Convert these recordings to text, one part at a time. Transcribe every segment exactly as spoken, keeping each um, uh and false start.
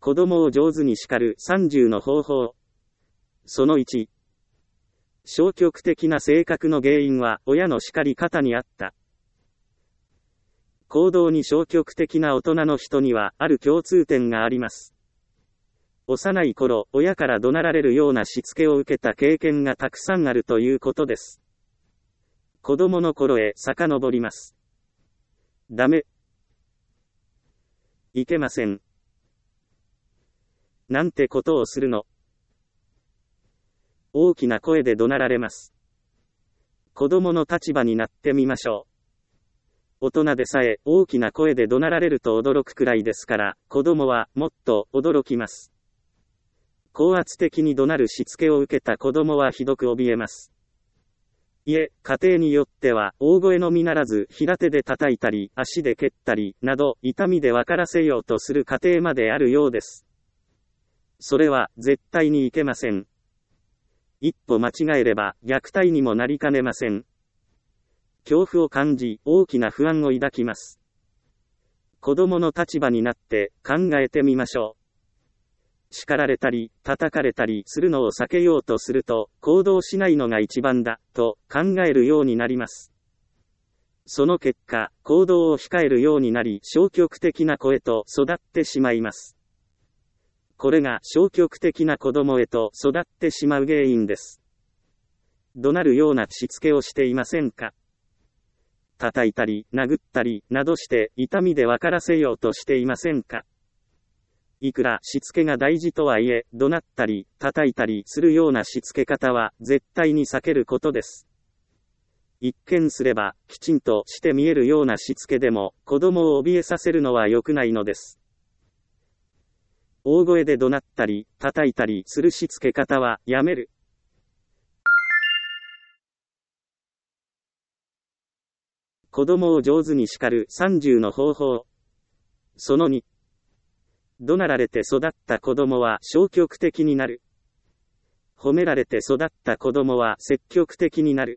子供を上手に叱るさんじゅうの方法。そのいち。消極的な性格の原因は親の叱り方にあった。行動に消極的な大人の人にはある共通点があります。幼い頃、親から怒鳴られるようなしつけを受けた経験がたくさんあるということです。子供の頃へ遡ります。ダメ。いけません。なんてことをするの。大きな声で怒鳴られます。子供の立場になってみましょう。大人でさえ大きな声で怒鳴られると驚くくらいですから、子供はもっと驚きます。高圧的に怒鳴るしつけを受けた子供はひどく怯えます。いえ、家庭によっては大声のみならず平手で叩いたり足で蹴ったりなど痛みで分からせようとする家庭まであるようです。それは絶対にいけません。一歩間違えれば虐待にもなりかねません。恐怖を感じ大きな不安を抱きます。子供の立場になって考えてみましょう。叱られたり叩かれたりするのを避けようとすると行動しないのが一番だと考えるようになります。その結果、行動を控えるようになり消極的な子へと育ってしまいます。これが消極的な子供へと育ってしまう原因です。怒鳴るようなしつけをしていませんか？叩いたり殴ったりなどして痛みで分からせようとしていませんか？いくらしつけが大事とはいえ、怒鳴ったり叩いたりするようなしつけ方は絶対に避けることです。一見すればきちんとして見えるようなしつけでも子供を怯えさせるのは良くないのです。大声で怒鳴ったり叩いたりするしつけ方はやめる。子供を上手に叱るさんじゅうの方法。そのに。怒鳴られて育った子供は消極的になる。褒められて育った子供は積極的になる。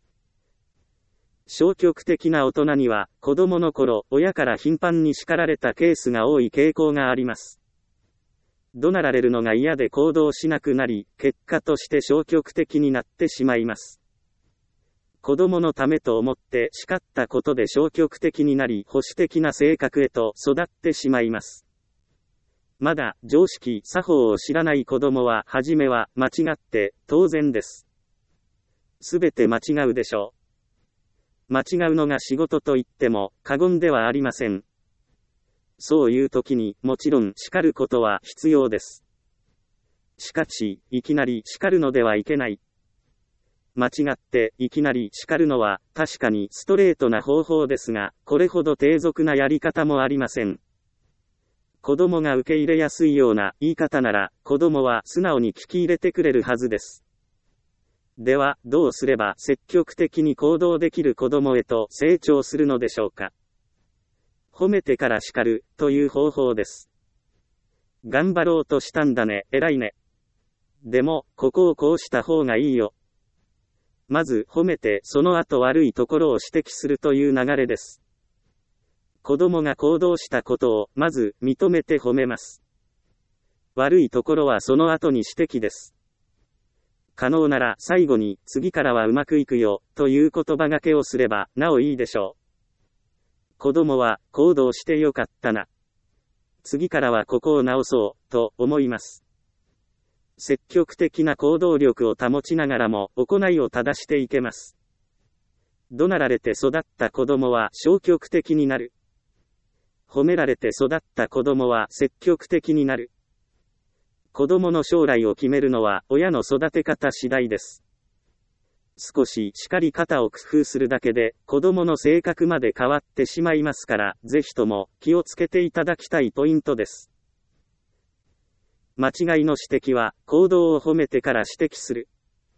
消極的な大人には子供の頃、親から頻繁に叱られたケースが多い傾向があります。怒鳴られるのが嫌で行動しなくなり、結果として消極的になってしまいます。子供のためと思って叱ったことで消極的になり、保守的な性格へと育ってしまいます。まだ常識、作法を知らない子供は初めは間違って当然です。すべて間違うでしょう。間違うのが仕事と言っても過言ではありません。そういう時にもちろん叱ることは必要です。しかし、いきなり叱るのではいけない。間違っていきなり叱るのは確かにストレートな方法ですが、これほど低俗なやり方もありません。子供が受け入れやすいような言い方なら、子供は素直に聞き入れてくれるはずです。では、どうすれば積極的に行動できる子供へと成長するのでしょうか。褒めてから叱るという方法です。頑張ろうとしたんだね、偉いね。でも、ここをこうした方がいいよ。まず褒めて、その後悪いところを指摘するという流れです。子供が行動したことをまず認めて褒めます。悪いところはその後に指摘です。可能なら最後に次からはうまくいくよという言葉がけをすればなおいいでしょう。子供は行動してよかったな。次からはここを直そうと思います。積極的な行動力を保ちながらも行いを正していけます。怒鳴られて育った子供は消極的になる。褒められて育った子供は積極的になる。子供の将来を決めるのは親の育て方次第です。少し叱り方を工夫するだけで子供の性格まで変わってしまいますから、ぜひとも気をつけていただきたいポイントです。間違いの指摘は行動を褒めてから指摘する。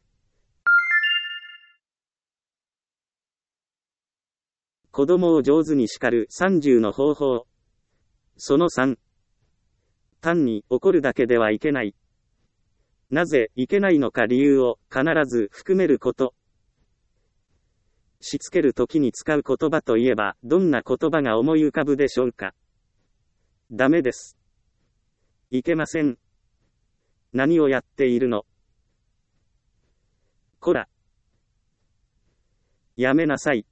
子供を上手に叱るさんじゅうの方法。そのさん。単に怒るだけではいけない。なぜいけないのか理由を必ず含めること。しつけるときに使う言葉といえばどんな言葉が思い浮かぶでしょうか。ダメです。 いけません。何をやっているの。こら。やめなさい。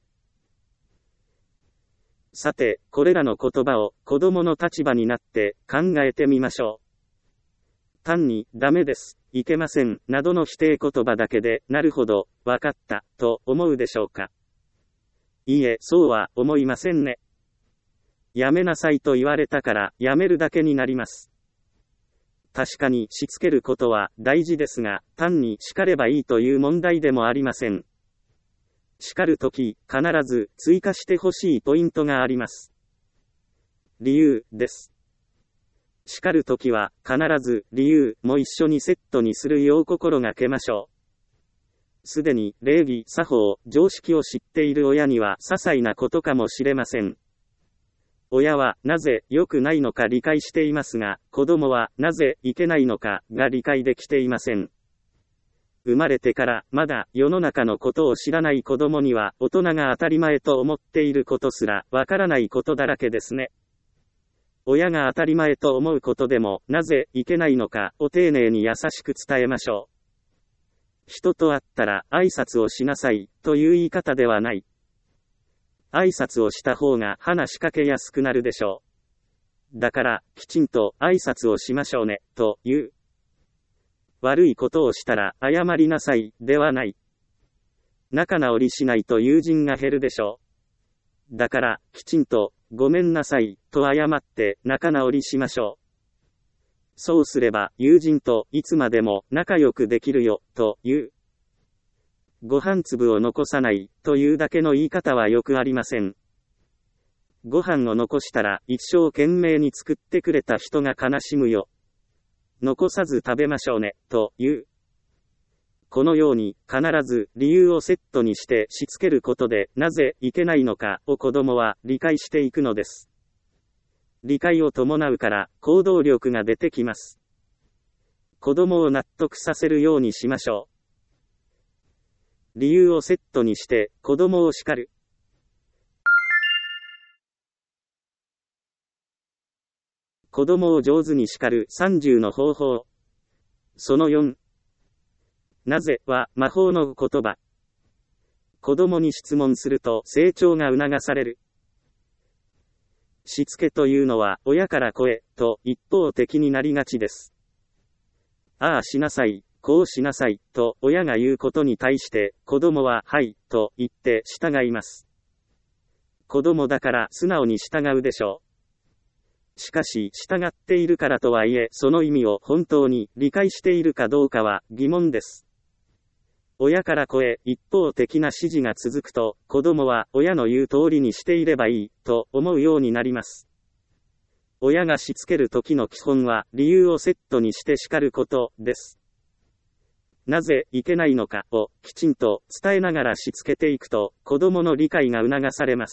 さて、これらの言葉を子供の立場になって考えてみましょう。単に、ダメです、いけません、などの否定言葉だけで、なるほど、わかった、と思うでしょうか。いいえ、そうは思いませんね。やめなさいと言われたから、やめるだけになります。確かに、しつけることは大事ですが、単に叱ればいいという問題でもありません。叱るとき、必ず追加してほしいポイントがあります。理由です。叱るときは、必ず理由も一緒にセットにするよう心がけましょう。すでに礼儀、作法、常識を知っている親には些細なことかもしれません。親はなぜ良くないのか理解していますが、子供はなぜいけないのかが理解できていません。生まれてからまだ世の中のことを知らない子供には大人が当たり前と思っていることすらわからないことだらけですね。親が当たり前と思うことでもなぜいけないのかを丁寧に優しく伝えましょう。人と会ったら挨拶をしなさいという言い方ではない。挨拶をした方が話しかけやすくなるでしょう。だからきちんと挨拶をしましょうねという。悪いことをしたら謝りなさいではない。仲直りしないと友人が減るでしょう。だからきちんとごめんなさいと謝って仲直りしましょう。そうすれば友人といつまでも仲良くできるよという。ご飯粒を残さないというだけの言い方はよくありません。ご飯を残したら一生懸命に作ってくれた人が悲しむよ。残さず食べましょうね、という。このように、必ず理由をセットにしてしつけることで、なぜいけないのかを子供は理解していくのです。理解を伴うから行動力が出てきます。子供を納得させるようにしましょう。理由をセットにして子供を叱る。子供を上手に叱るさんじゅうの方法。そのよん。なぜは魔法の言葉。子供に質問すると成長が促される。しつけというのは親から声と一方的になりがちです。ああしなさい、こうしなさいと親が言うことに対して子供ははいと言って従います。子供だから素直に従うでしょう。しかし、従っているからとはいえ、その意味を本当に理解しているかどうかは疑問です。親から声、一方的な指示が続くと、子供は親の言う通りにしていればいい、と思うようになります。親がしつける時の基本は、理由をセットにして叱ることです。なぜいけないのかをきちんと伝えながらしつけていくと、子供の理解が促されます。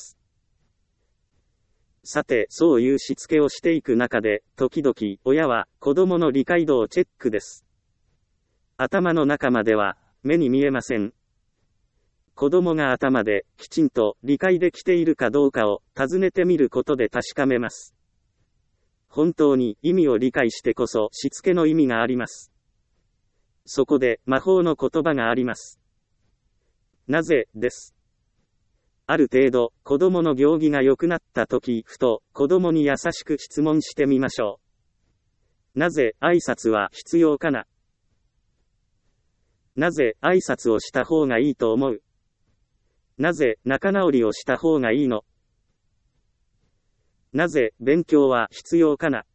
さて、そういうしつけをしていく中で、時々、親は子供の理解度をチェックです。頭の中までは、目に見えません。子供が頭で、きちんと理解できているかどうかを、尋ねてみることで確かめます。本当に意味を理解してこそ、しつけの意味があります。そこで、魔法の言葉があります。なぜ、です。ある程度、子供の行儀が良くなったとき、ふと、子供に優しく質問してみましょう。なぜ、挨拶は必要かな？なぜ、挨拶をした方がいいと思う？なぜ、仲直りをした方がいいの？なぜ、勉強は必要かな？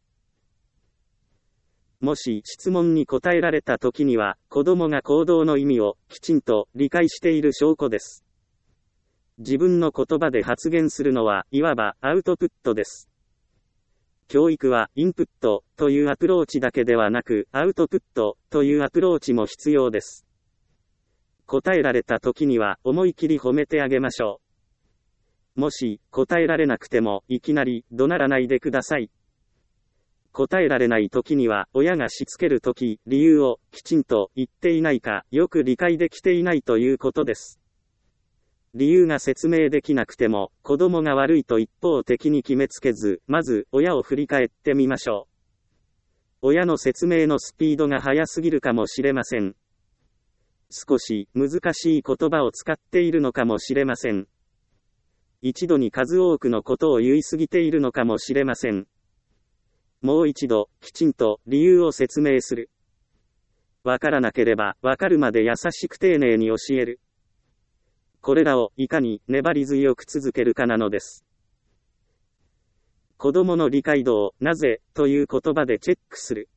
もし、質問に答えられたときには、子供が行動の意味を、きちんと理解している証拠です。自分の言葉で発言するのは、いわばアウトプットです。教育はインプットというアプローチだけではなく、アウトプットというアプローチも必要です。答えられた時には思い切り褒めてあげましょう。もし答えられなくてもいきなり怒鳴らないでください。答えられない時には親がしつける時、理由をきちんと言っていないかよく理解できていないということです。理由が説明できなくても、子供が悪いと一方的に決めつけず、まず親を振り返ってみましょ親の説明のスピードが速すぎるかもしれません。少し難しい言葉を使っているのかもしれません。一度に数多くのことを言い過ぎているのかもしれません。もう一度、きちんと理由を説明する。わからなければ、わかるまで優しく丁寧に教える。これらをいかに粘り強く続けるかなのです。子供の理解度を、なぜ、という言葉でチェックする。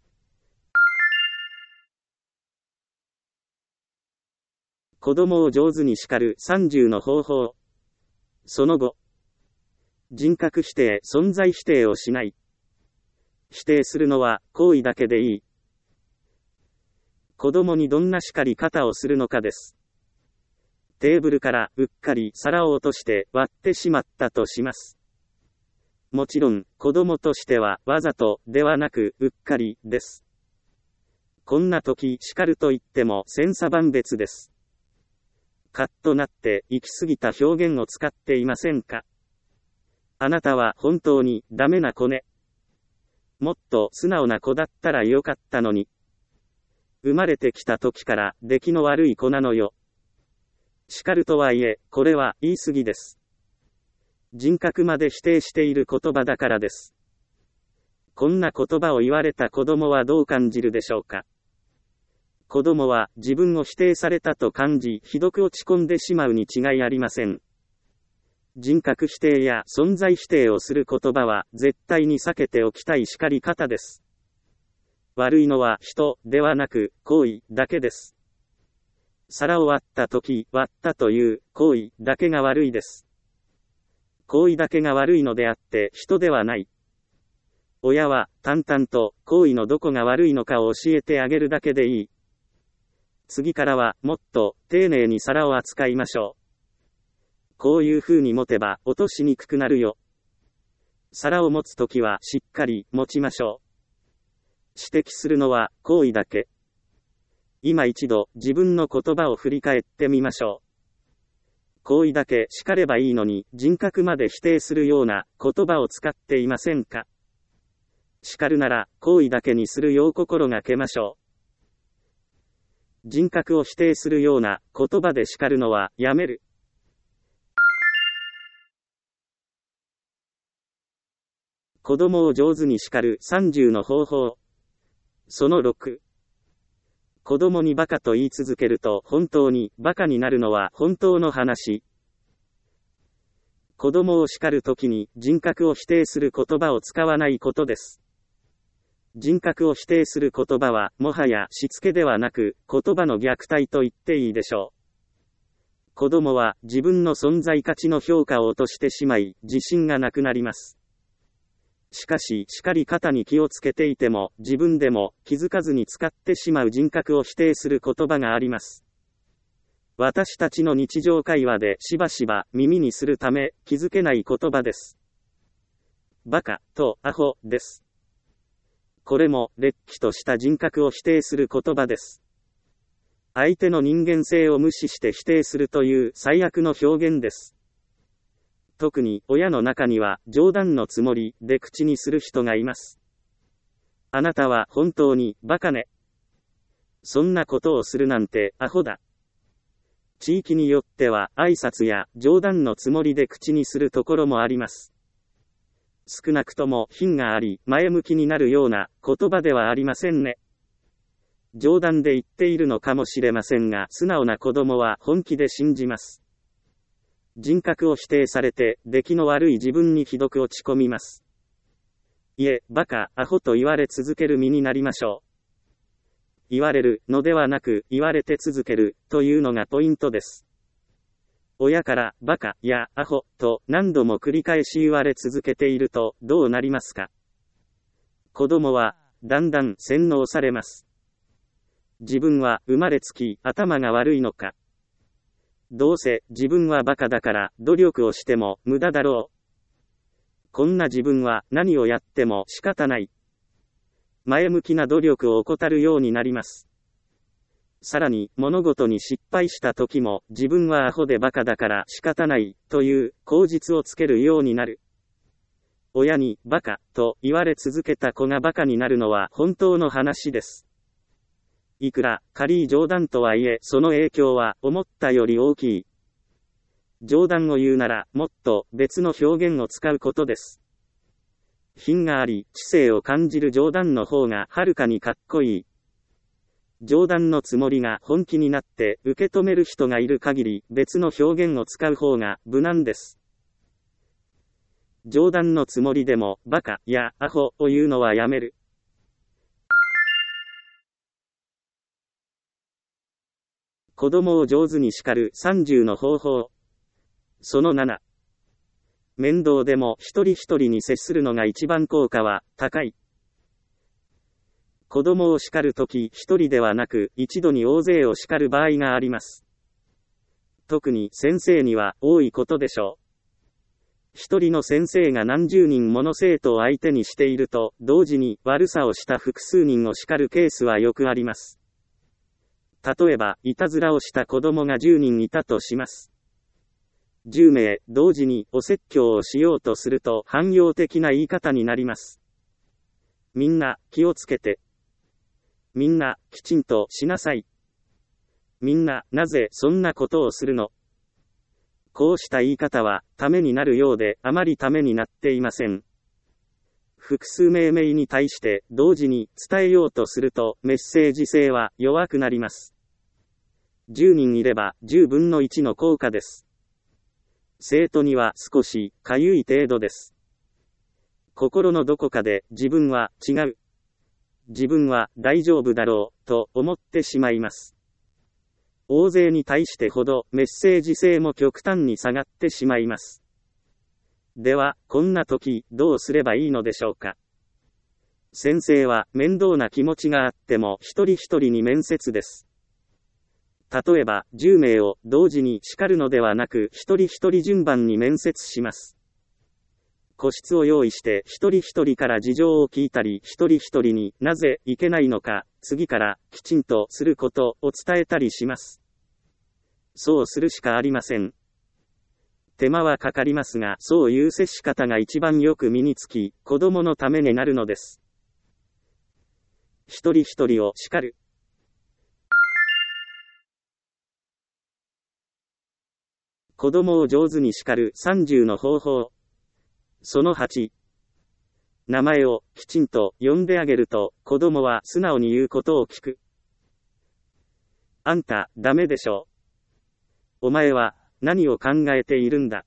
子供を上手に叱るさんじゅうの方法。その後、人格否定、存在否定をしない。否定するのは行為だけでいい。子供にどんな叱り方をするのかです。テーブルからうっかり皿を落として割ってしまったとします。もちろん、子供としてはわざとではなくうっかりです。こんな時叱ると言っても千差万別です。カッとなって行き過ぎた表現を使っていませんか？あなたは本当にダメな子ね。もっと素直な子だったらよかったのに。生まれてきた時から出来の悪い子なのよ。叱るとはいえ、これは言い過ぎです。人格まで否定している言葉だからです。こんな言葉を言われた子供はどう感じるでしょうか。子供は自分を否定されたと感じ、ひどく落ち込んでしまうに違いありません。人格否定や存在否定をする言葉は絶対に避けておきたい叱り方です。悪いのは人ではなく行為だけです。皿を割った時、割ったという行為だけが悪いです。行為だけが悪いのであって人ではない。親は淡々と行為のどこが悪いのかを教えてあげるだけでいい。次からはもっと丁寧に皿を扱いましょう。こういう風に持てば落としにくくなるよ。皿を持つときはしっかり持ちましょう。指摘するのは行為だけ。今一度自分の言葉を振り返ってみましょう。行為だけ叱ればいいのに人格まで否定するような言葉を使っていませんか？叱るなら行為だけにするよう心がけましょう。人格を否定するような言葉で叱るのはやめる。子供を上手に叱るさんじゅうの方法。そのろく。子供にバカと言い続けると本当にバカになるのは本当の話。子供を叱るときに人格を否定する言葉を使わないことです。人格を否定する言葉はもはやしつけではなく言葉の虐待と言っていいでしょう。子供は自分の存在価値の評価を落としてしまい自信がなくなります。しかし叱り方に気をつけていても自分でも気づかずに使ってしまう人格を否定する言葉があります。私たちの日常会話でしばしば耳にするため気づけない言葉です。バカとアホです。これもれっきとした人格を否定する言葉です。相手の人間性を無視して否定するという最悪の表現です。特に親の中には冗談のつもりで口にする人がいます。あなたは本当にバカね。そんなことをするなんてアホだ。地域によっては挨拶や冗談のつもりで口にするところもあります。少なくとも品があり前向きになるような言葉ではありませんね。冗談で言っているのかもしれませんが素直な子供は本気で信じます。人格を否定されて出来の悪い自分にひどく落ち込みます。いえ、バカ、アホと言われ続ける身になりましょう。言われるのではなく言われて続けるというのがポイントです。親からバカやアホと何度も繰り返し言われ続けているとどうなりますか？子供はだんだん洗脳されます。自分は生まれつき頭が悪いのか。どうせ自分はバカだから努力をしても無駄だろう。こんな自分は何をやっても仕方ない。前向きな努力を怠るようになります。さらに物事に失敗した時も自分はアホでバカだから仕方ないという口実をつけるようになる。 親に、バカ、と言われ続けた子がバカになるのは本当の話です。いくら、軽い冗談とはいえ、その影響は、思ったより大きい。冗談を言うなら、もっと、別の表現を使うことです。品があり、知性を感じる冗談の方が、はるかにかっこいい。冗談のつもりが本気になって、受け止める人がいる限り、別の表現を使う方が、無難です。冗談のつもりでも、バカ、や、アホ、を言うのはやめる。子供を上手に叱るさんじゅうの方法。そのなな。面倒でも一人一人に接するのが一番効果は高い。子供を叱るとき一人ではなく一度に大勢を叱る場合があります。特に先生には多いことでしょう。一人の先生が何十人もの生徒を相手にしていると、同時に悪さをした複数人を叱るケースはよくあります。例えば、いたずらをした子供がじゅうにんいたとします。じゅうめい、同時にお説教をしようとすると汎用的な言い方になります。みんな、気をつけて。みんな、きちんとしなさい。みんな、なぜそんなことをするの？こうした言い方は、ためになるようで、あまりためになっていません。複数命名に対して、同時に伝えようとすると、メッセージ性は弱くなります。じゅうにんいれば、じゅうぶんのいちの効果です。生徒には少し、かゆい程度です。心のどこかで、自分は違う。自分は大丈夫だろう、と思ってしまいます。大勢に対してほど、メッセージ性も極端に下がってしまいます。では、こんな時、どうすればいいのでしょうか。先生は、面倒な気持ちがあっても、一人一人に面接です。例えば、じゅうめいを同時に叱るのではなく、一人一人順番に面接します。個室を用意して、一人一人から事情を聞いたり、一人一人になぜいけないのか、次からきちんとすることを伝えたりします。そうするしかありません。手間はかかりますが、そういう接し方が一番よく身につき、子供のためになるのです。一人一人を叱る。子供を上手に叱るさんじゅうの方法。そのはち。名前をきちんと呼んであげると、子供は素直に言うことを聞く。あんた、ダメでしょう。お前は、何を考えているんだ。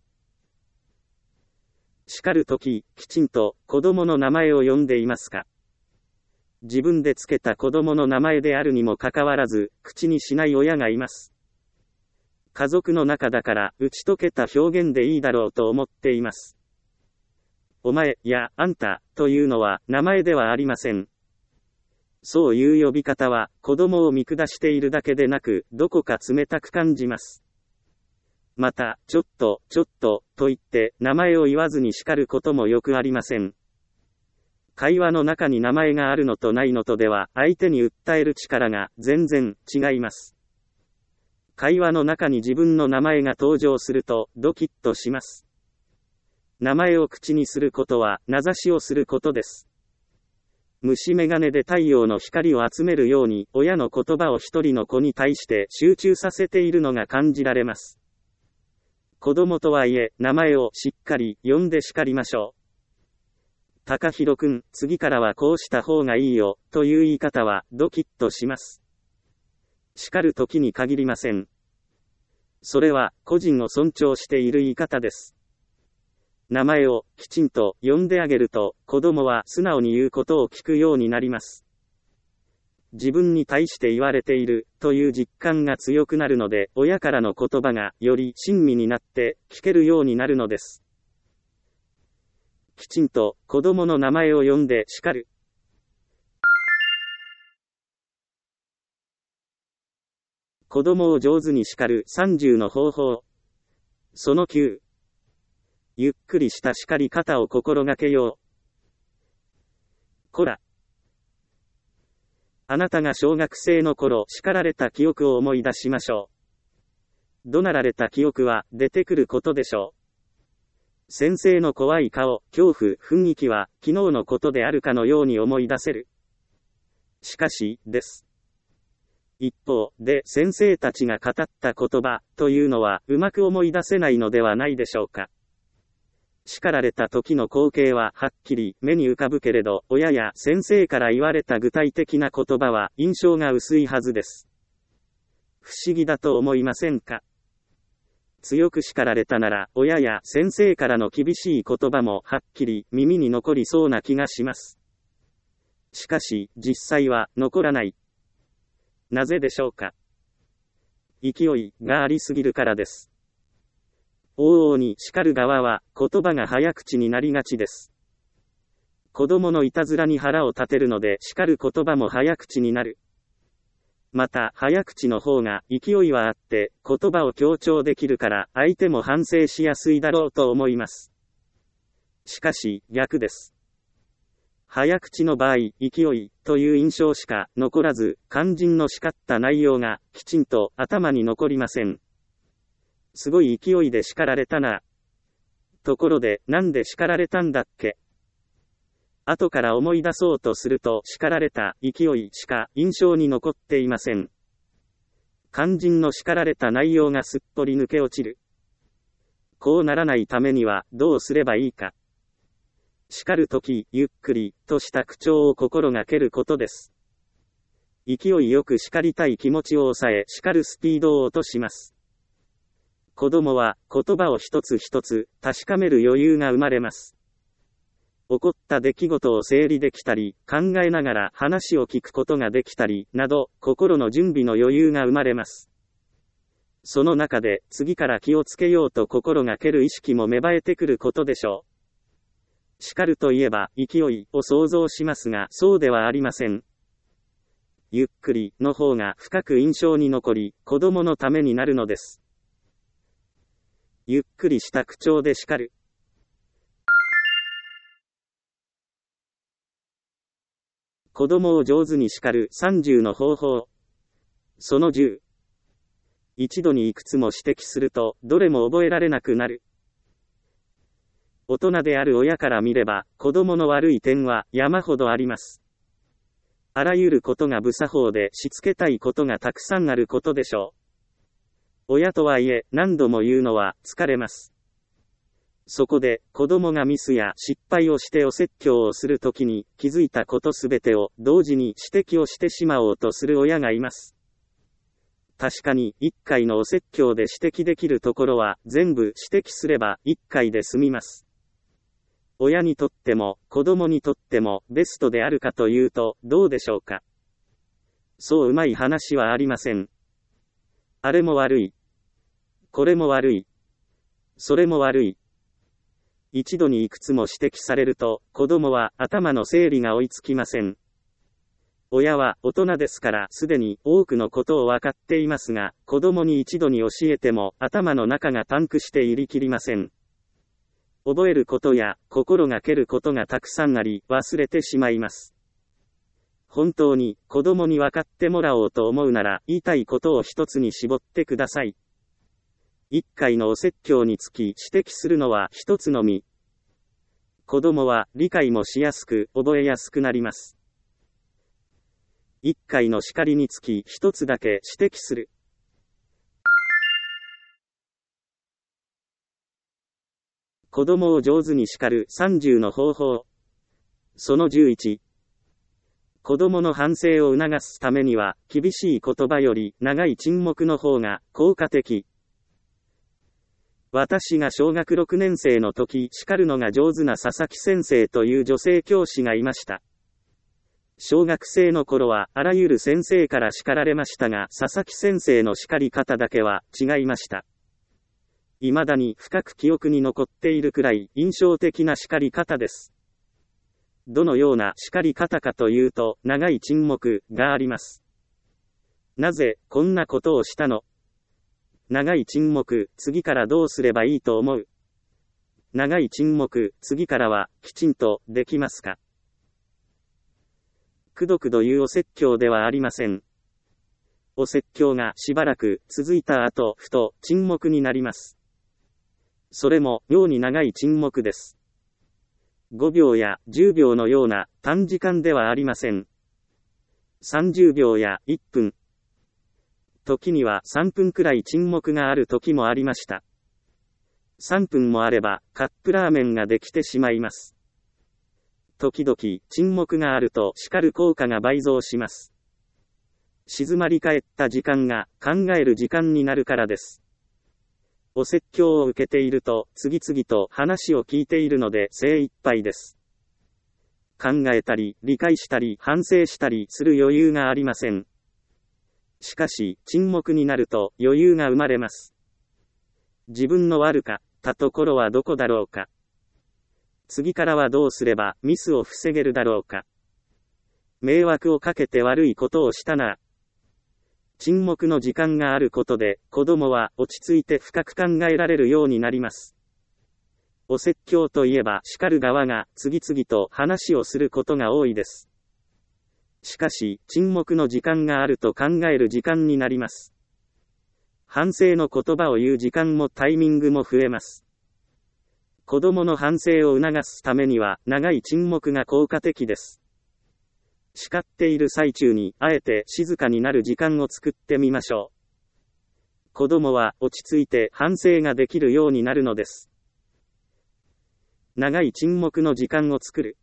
叱るとき、きちんと子供の名前を呼んでいますか。自分でつけた子供の名前であるにもかかわらず、口にしない親がいます。家族の中だから打ち解けた表現でいいだろうと思っています。お前やあんたというのは名前ではありません。そういう呼び方は子供を見下しているだけでなくどこか冷たく感じます。また、ちょっと、ちょっとと言って名前を言わずに叱ることもよくありません。会話の中に名前があるのとないのとでは相手に訴える力が全然違います。会話の中に自分の名前が登場するとドキッとします。名前を口にすることは名指しをすることです。虫眼鏡で太陽の光を集めるように親の言葉を一人の子に対して集中させているのが感じられます。子供とはいえ名前をしっかり呼んで叱りましょう。高弘くん、次からはこうした方がいいよという言い方はドキッとします。叱る時に限りません。それは個人を尊重している言い方です。名前をきちんと呼んであげると子供は素直に言うことを聞くようになります。自分に対して言われているという実感が強くなるので親からの言葉がより親身になって聞けるようになるのです。きちんと子供の名前を呼んで叱る。子供を上手に叱るさんじゅうの方法。そのきゅう。ゆっくりした叱り方を心がけよう。こら。あなたが小学生の頃叱られた記憶を思い出しましょう。怒鳴られた記憶は出てくることでしょ先生の怖い顔、恐怖、雰囲気は、昨日のことであるかのように思い出せる。しかし、です。一方で、先生たちが語った言葉、というのは、うまく思い出せないのではないでしょうか。叱られた時の光景は、はっきり、目に浮かぶけれど、親や先生から言われた具体的な言葉は、印象が薄いはずです。不思議だと思いませんか。強く叱られたなら、親や先生からの厳しい言葉もはっきり耳に残りそうな気がします。しかし、実際は残らない。なぜでしょうか。勢いがありすぎるからです。往々に叱る側は言葉が早口になりがちです。子供のいたずらに腹を立てるので叱る言葉も早口になる。また、早口の方が勢いはあって、言葉を強調できるから、相手も反省しやすいだろうと思います。しかし、逆です。早口の場合、勢い、という印象しか残らず、肝心の叱った内容が、きちんと頭に残りません。すごい勢いで叱られたな。ところで、なんで叱られたんだっけ。後から思い出そうとすると叱られた勢いしか印象に残っていません。肝心の叱られた内容がすっぽり抜け落ちる。こうならないためにはどうすればいいか。叱るとき、ゆっくりとした口調を心がけることです。勢いよく叱りたい気持ちを抑え、叱るスピードを落とします。子供は言葉を一つ一つ確かめる余裕が生まれます。起こった出来事を整理できたり、考えながら話を聞くことができたり、など、心の準備の余裕が生まれます。その中で、次から気をつけようと心がける意識も芽生えてくることでしょう。叱るといえば、勢いを想像しますが、そうではありません。ゆっくりの方が深く印象に残り、子供のためになるのです。ゆっくりした口調で叱る。子供を上手に叱るさんじゅうの方法。そのじゅう。一度にいくつも指摘すると、どれも覚えられなくなる。大人である親から見れば、子供の悪い点は山ほどあります。あらゆることが無作法でしつけたいことがたくさんあることでしょう。親とはいえ、何度も言うのは疲れます。そこで、子供がミスや失敗をしてお説教をするときに、気づいたことすべてを同時に指摘をしてしまおうとする親がいます。確かに、一回のお説教で指摘できるところは、全部指摘すれば、一回で済みます。親にとっても、子供にとっても、ベストであるかというと、どうでしょうか。そううまい話はありません。あれも悪い。これも悪い。それも悪い。一度にいくつも指摘されると、子供は頭の整理が追いつきません。親は大人ですからすでに多くのことを分かっていますが、子供に一度に教えても頭の中がパンクして入りきりません。覚えることや心がけることがたくさんあり、忘れてしまいます。本当に子供に分かってもらおうと思うなら、言いたいことを一つに絞ってください。一回のお説教につき指摘するのは一つのみ。子供は理解もしやすく覚えやすくなります。一回の叱りにつき一つだけ指摘する。子供を上手に叱るさんじゅうの方法。そのじゅういち。子供の反省を促すためには、厳しい言葉より長い沈黙の方が効果的。私が小学ろくねん生の時、叱るのが上手な佐々木先生という女性教師がいました。小学生の頃は、あらゆる先生から叱られましたが、佐々木先生の叱り方だけは違いました。未だに深く記憶に残っているくらい印象的な叱り方です。どのような叱り方かというと、長い沈黙があります。なぜこんなことをしたの？長い沈黙、次からどうすればいいと思う？長い沈黙、次からはきちんとできますか？くどくどいうお説教ではありません。お説教がしばらく続いた後、ふと沈黙になります。 それも妙に長い沈黙です。ごびょうやじゅうびょうのような短時間ではありません。さんじゅうびょうやいっぷん。時にはさんぷんくらい沈黙がある時もありました。さんぷんもあればカップラーメンができてしまいます。時々沈黙があると叱る効果が倍増します。静まり返った時間が考える時間になるからです。お説教を受けていると次々と話を聞いているので精一杯です。考えたり理解したり反省したりする余裕がありません。しかし沈黙になると余裕が生まれます。自分の悪かったところはどこだろうか。次からはどうすればミスを防げるだろうか。迷惑をかけて悪いことをしたな。沈黙の時間があることで子供は落ち着いて深く考えられるようになります。お説教といえば叱る側が次々と話をすることが多いです。しかし沈黙の時間があると考える時間になります。反省の言葉を言う時間もタイミングも増えます。子供の反省を促すためには長い沈黙が効果的です。叱っている最中にあえて静かになる時間を作ってみましょう。子供は落ち着いて反省ができるようになるのです。長い沈黙の時間を作る。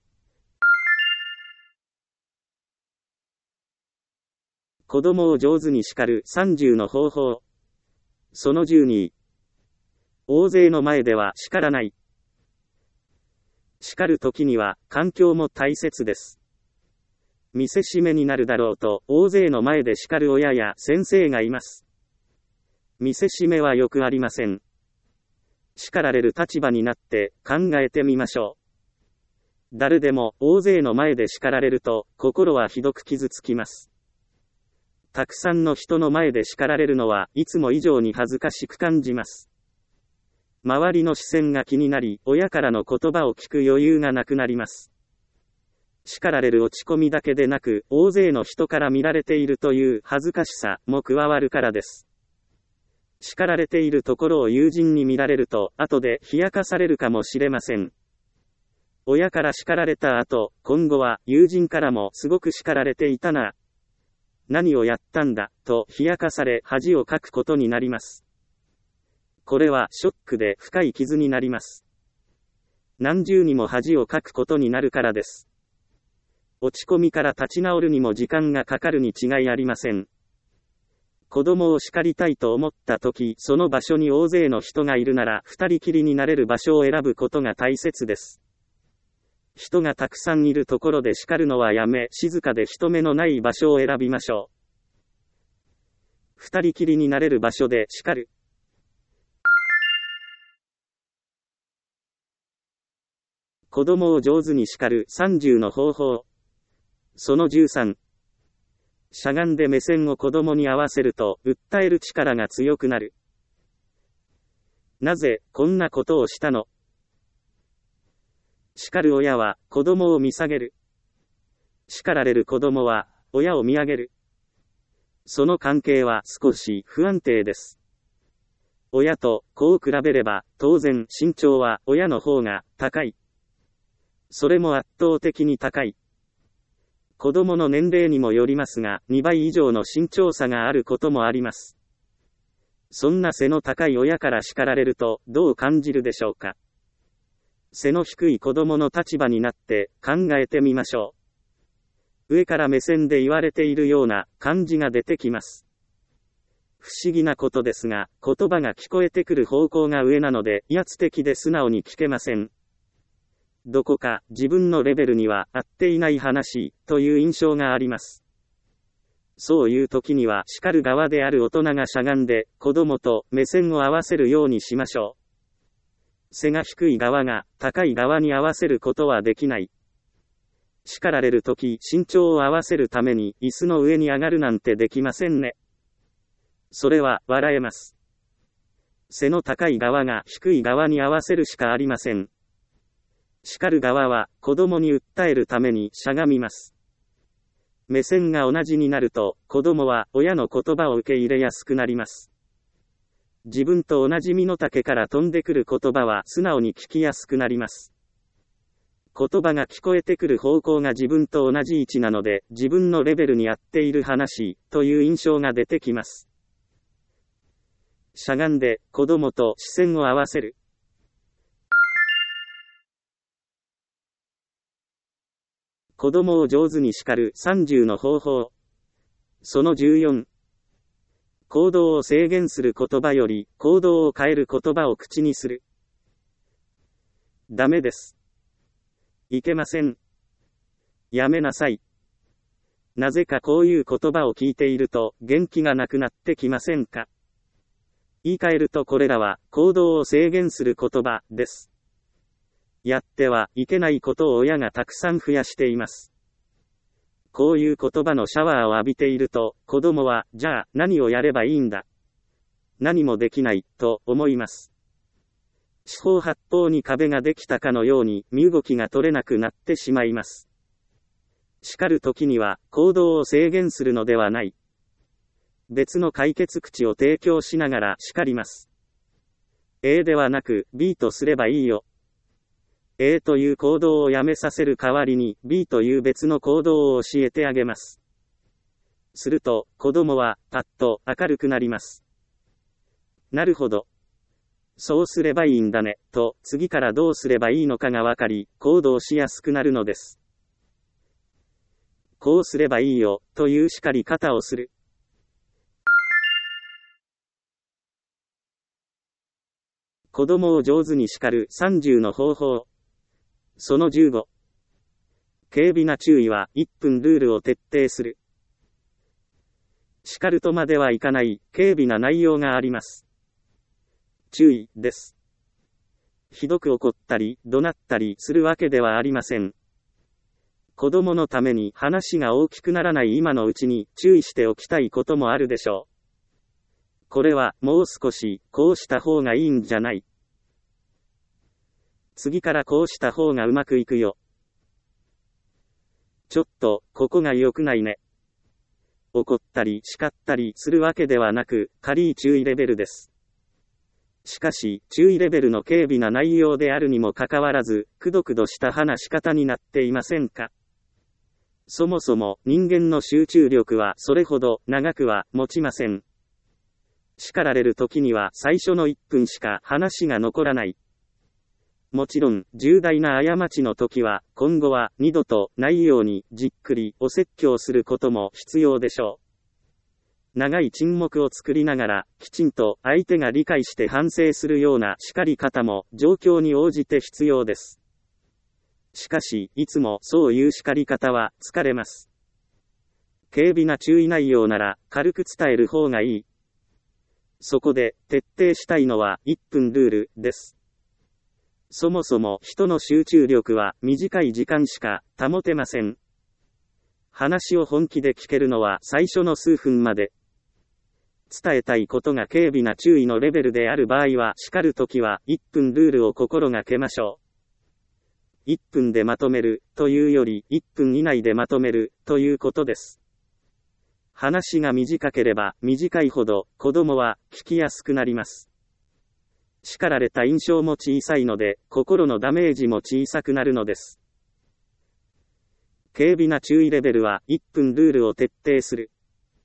子供を上手に叱るさんじゅうの方法。そのじゅうに。大勢の前では叱らない。叱るときには環境も大切です。見せしめになるだろうと大勢の前で叱る親や先生がいます。見せしめはよくありません。叱られる立場になって考えてみましょう。誰でも大勢の前で叱られると心はひどく傷つきます。たくさんの人の前で叱られるのはいつも以上に恥ずかしく感じます。周りの視線が気になり、親からの言葉を聞く余裕がなくなります。叱られる落ち込みだけでなく、大勢の人から見られているという恥ずかしさも加わるからです。叱られているところを友人に見られると、後で冷やかされるかもしれません。親から叱られた後、今後は友人からもすごく叱られていたな。何をやったんだ、と冷やかされ恥をかくことになります。これはショックで深い傷になります。何重にも恥をかくことになるからです。落ち込みから立ち直るにも時間がかかるに違いありません。子供を叱りたいと思ったとき、その場所に大勢の人がいるなら、二人きりになれる場所を選ぶことが大切です。人がたくさんいるところで叱るのはやめ、静かで人目のない場所を選びましょう。二人きりになれる場所で叱る。子供を上手に叱るさんじゅうの方法。そのじゅうさん。しゃがんで目線を子供に合わせると、訴える力が強くなる。なぜ、こんなことをしたの？叱る親は、子供を見下げる。叱られる子供は、親を見上げる。その関係は少し不安定です。親と子を比べれば、当然身長は親の方が高い。それも圧倒的に高い。子供の年齢にもよりますが、にばい以上の身長差があることもあります。そんな背の高い親から叱られると、どう感じるでしょうか。背の低い子供の立場になって考えてみましょう。上から目線で言われているような感じが出てきます。不思議なことですが、言葉が聞こえてくる方向が上なので、威圧的で素直に聞けません。どこか自分のレベルには合っていない話という印象があります。そういう時には叱る側である大人がしゃがんで子供と目線を合わせるようにしましょう。背が低い側が高い側に合わせることはできない。叱られる時身長を合わせるために椅子の上に上がるなんてできませんね。それは笑えます。背の高い側が低い側に合わせるしかありません。叱る側は子供に訴えるためにしゃがみます。目線が同じになると子供は親の言葉を受け入れやすくなります。 自分と同じ身の丈から飛んでくる言葉は素直に聞きやすくなります。言葉が聞こえてくる方向が自分と同じ位置なので、自分のレベルに合っている話、という印象が出てきます。しゃがんで、子供と視線を合わせる。子供を上手に叱るさんじゅうの方法。そのじゅうよん。行動を制限する言葉より、行動を変える言葉を口にする。ダメです。いけません。やめなさい。なぜかこういう言葉を聞いていると、元気がなくなってきませんか？言い換えるとこれらは、行動を制限する言葉です。やってはいけないことを親がたくさん増やしています。こういう言葉のシャワーを浴びていると、子供は、じゃあ、何をやればいいんだ。何もできない、と思います。四方八方に壁ができたかのように、身動きが取れなくなってしまいます。叱るときには、行動を制限するのではない。別の解決口を提供しながら叱ります。A ではなく、B とすればいいよ。A という行動をやめさせる代わりに B という別の行動を教えてあげます。すると、子供はパッと明るくなります。なるほど。そうすればいいんだね、と次からどうすればいいのかがわかり、行動しやすくなるのです。こうすればいいよ、という叱り方をする。子供を上手に叱るさんじゅうの方法。そのじゅうご。軽微な注意はいっぷんルールを徹底する。叱るとまではいかない軽微な内容があります。注意です。ひどく怒ったり怒鳴ったりするわけではありません。子供のために話が大きくならない今のうちに注意しておきたいこともあるでしょう。これはもう少しこうした方がいいんじゃない。次からこうした方がうまくいくよ。ちょっと、ここが良くないね。怒ったり叱ったりするわけではなく、軽い注意レベルです。しかし、注意レベルの軽微な内容であるにもかかわらず、くどくどした話し方になっていませんか？そもそも人間の集中力はそれほど長くは持ちません。叱られる時には最初のいっぷんしか話が残らない。もちろん、重大な過ちの時は、今後は二度とないようにじっくりお説教することも必要でしょう。長い沈黙を作りながら、きちんと相手が理解して反省するような叱り方も状況に応じて必要です。しかし、いつもそういう叱り方は疲れます。軽微な注意内容なら軽く伝える方がいい。そこで徹底したいのはいっぷんルールです。そもそも人の集中力は短い時間しか保てません。話を本気で聞けるのは最初の数分まで。伝えたいことが軽微な注意のレベルである場合は叱るときはいっぷんルールを心がけましょう。いっぷんでまとめるというよりいっぷん以内でまとめるということです。話が短ければ短いほど子供は聞きやすくなります。叱られた印象も小さいので、心のダメージも小さくなるのです。軽微な注意レベルはいっぷんルールを徹底する。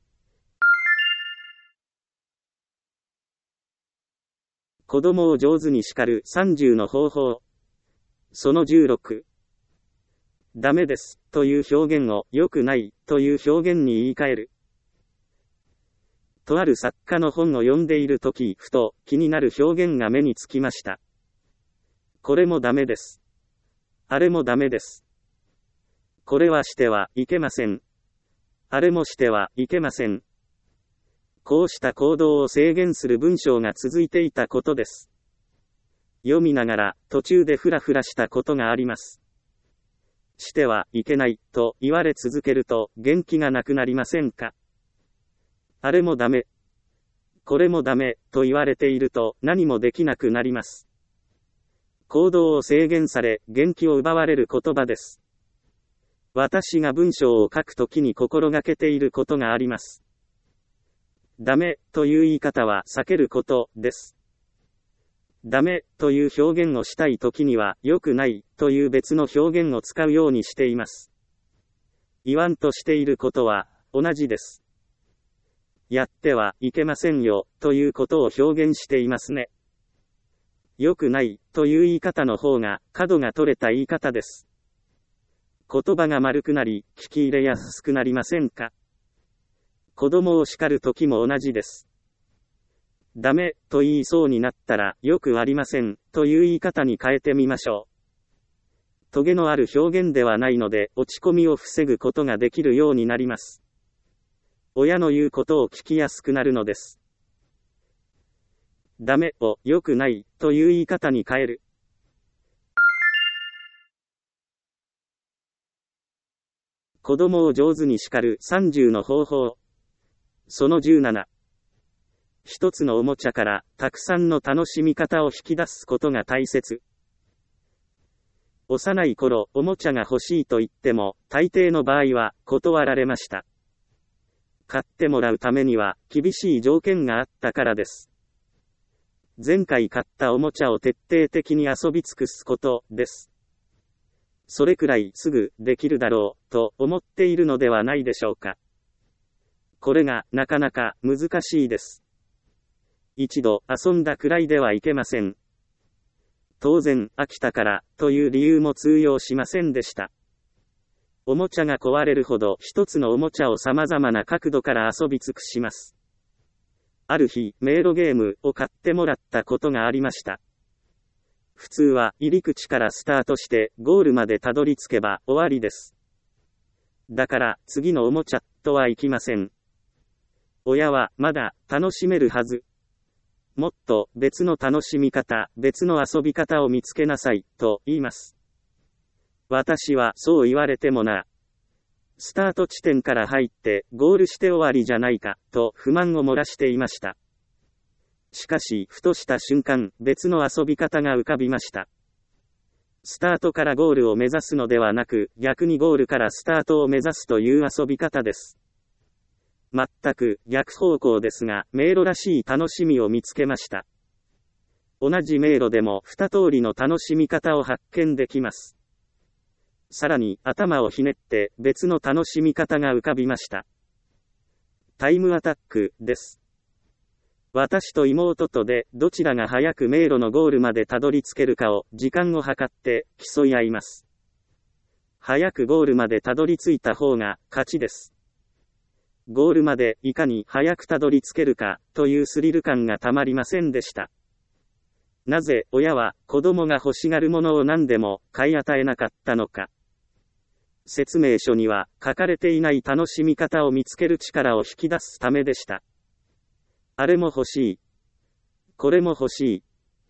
子供を上手に叱るさんじゅうの方法。そのじゅうろく。ダメですという表現を良くないという表現に言い換える。とある作家の本を読んでいるとき、ふと気になる表現が目につきました。これもダメです。あれもダメです。これはしてはいけません。あれもしてはいけません。こうした行動を制限する文章が続いていたことです。読みながら途中でフラフラしたことがあります。してはいけないと言われ続けると元気がなくなりませんか？あれもダメ。これもダメと言われていると何もできなくなります。行動を制限され元気を奪われる言葉です。私が文章を書くときに心がけていることがあります。 ダメという言い方は避けることです。ダメという表現をしたいときには、良くないという別の表現を使うようにしています。言わんとしていることは同じです。やってはいけませんよということを表現していますね。良くないという言い方の方が角が取れた言い方です。言葉が丸くなり、聞き入れやすくなりませんか？子供を叱るときも同じです。ダメと言いそうになったら、よくありませんという言い方に変えてみましょう。トゲのある表現ではないので、落ち込みを防ぐことができるようになります。親の言うことを聞きやすくなるのです。ダメを良くないという言い方に変える。子供を上手に叱るさんじゅうの方法。そのじゅうなな。一つのおもちゃからたくさんの楽しみ方を引き出すことが大切。幼い頃、おもちゃが欲しいと言っても、大抵の場合は断られました。買ってもらうためには厳しい条件があったからです。前回買ったおもちゃを徹底的に遊び尽くすことです。それくらいすぐできるだろうと思っているのではないでしょうか。これがなかなか難しいです。一度遊んだくらいではいけません。当然飽きたからという理由も通用しませんでした。おもちゃが壊れるほど一つのおもちゃを様々な角度から遊び尽くします。ある日、迷路ゲームを買ってもらったことがありました。普通は入り口からスタートしてゴールまでたどり着けば終わりです。だから次のおもちゃとはいきません。親はまだ楽しめるはず。もっと別の楽しみ方、別の遊び方を見つけなさいと言います。私はそう言われてもな。スタート地点から入ってゴールして終わりじゃないかと不満を漏らしていました。しかしふとした瞬間、別の遊び方が浮かびました。スタートからゴールを目指すのではなく、逆にゴールからスタートを目指すという遊び方です。全く逆方向ですが、迷路らしい楽しみを見つけました。同じ迷路でも二通りの楽しみ方を発見できます。さらに頭をひねって別の楽しみ方が浮かびました。タイムアタックです。私と妹とでどちらが早く迷路のゴールまでたどり着けるかを時間を計って競い合います。早くゴールまでたどり着いた方が勝ちです。ゴールまでいかに早くたどり着けるかというスリル感がたまりませんでした。なぜ親は子供が欲しがるものを何でも買い与えなかったのか。説明書には書かれていない楽しみ方を見つける力を引き出すためでした。あれも欲しい。これも欲しい。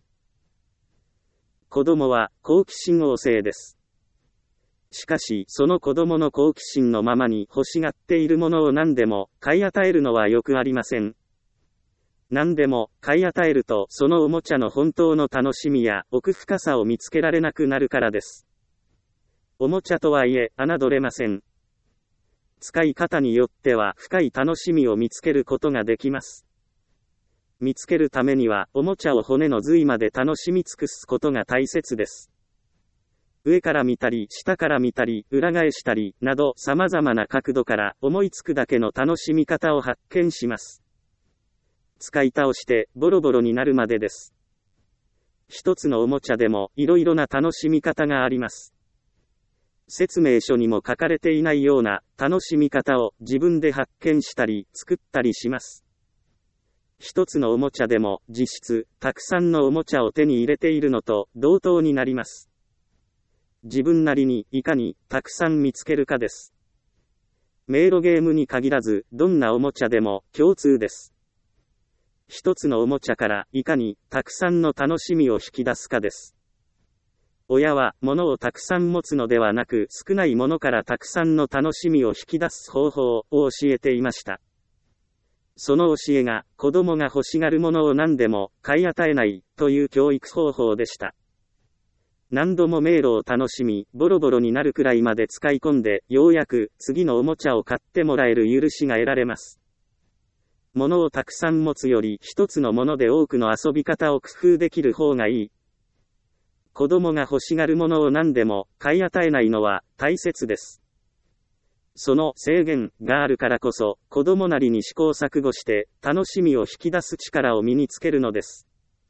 子供は好奇心旺盛です。しかし、その子供の好奇心のままに欲しがっているものを何でも買い与えるのはよくありません。何でも買い与えると、そのおもちゃの本当の楽しみや奥深さを見つけられなくなるからです。おもちゃとはいえ、侮れません。使い方によっては深い楽しみを見つけることができます。見つけるためには、おもちゃを骨の髄まで楽しみ尽くすことが大切です。上から見たり、下から見たり、裏返したり、など様々な角度から思いつくだけの楽しみ方を発見します。使い倒してボロボロになるまでです。一つのおもちゃでもいろいろな楽しみ方があります。説明書にも書かれていないような楽しみ方を自分で発見したり作ったりします。一つのおもちゃでも実質たくさんのおもちゃを手に入れているのと同等になります。自分なりにいかにたくさん見つけるかです。迷路ゲームに限らずどんなおもちゃでも共通です。一つのおもちゃからいかにたくさんの楽しみを引き出すかです。親は物をたくさん持つのではなく少ないものからたくさんの楽しみを引き出す方法を教えていました。その教えが子供が欲しがるものを何でも買い与えないという教育方法でした。何度も迷路を楽しみ、ボロボロになるくらいまで使い込んで、ようやく次のおもちゃを買ってもらえる許しが得られます。 物をたくさん持つより一つのもので多くの遊び方を工夫できる方がいい。子供が欲しがるものを何でも買い与えないのは大切です。その制限があるからこそ、子供なりに試行錯誤して楽しみを引き出す力を身につけるのです。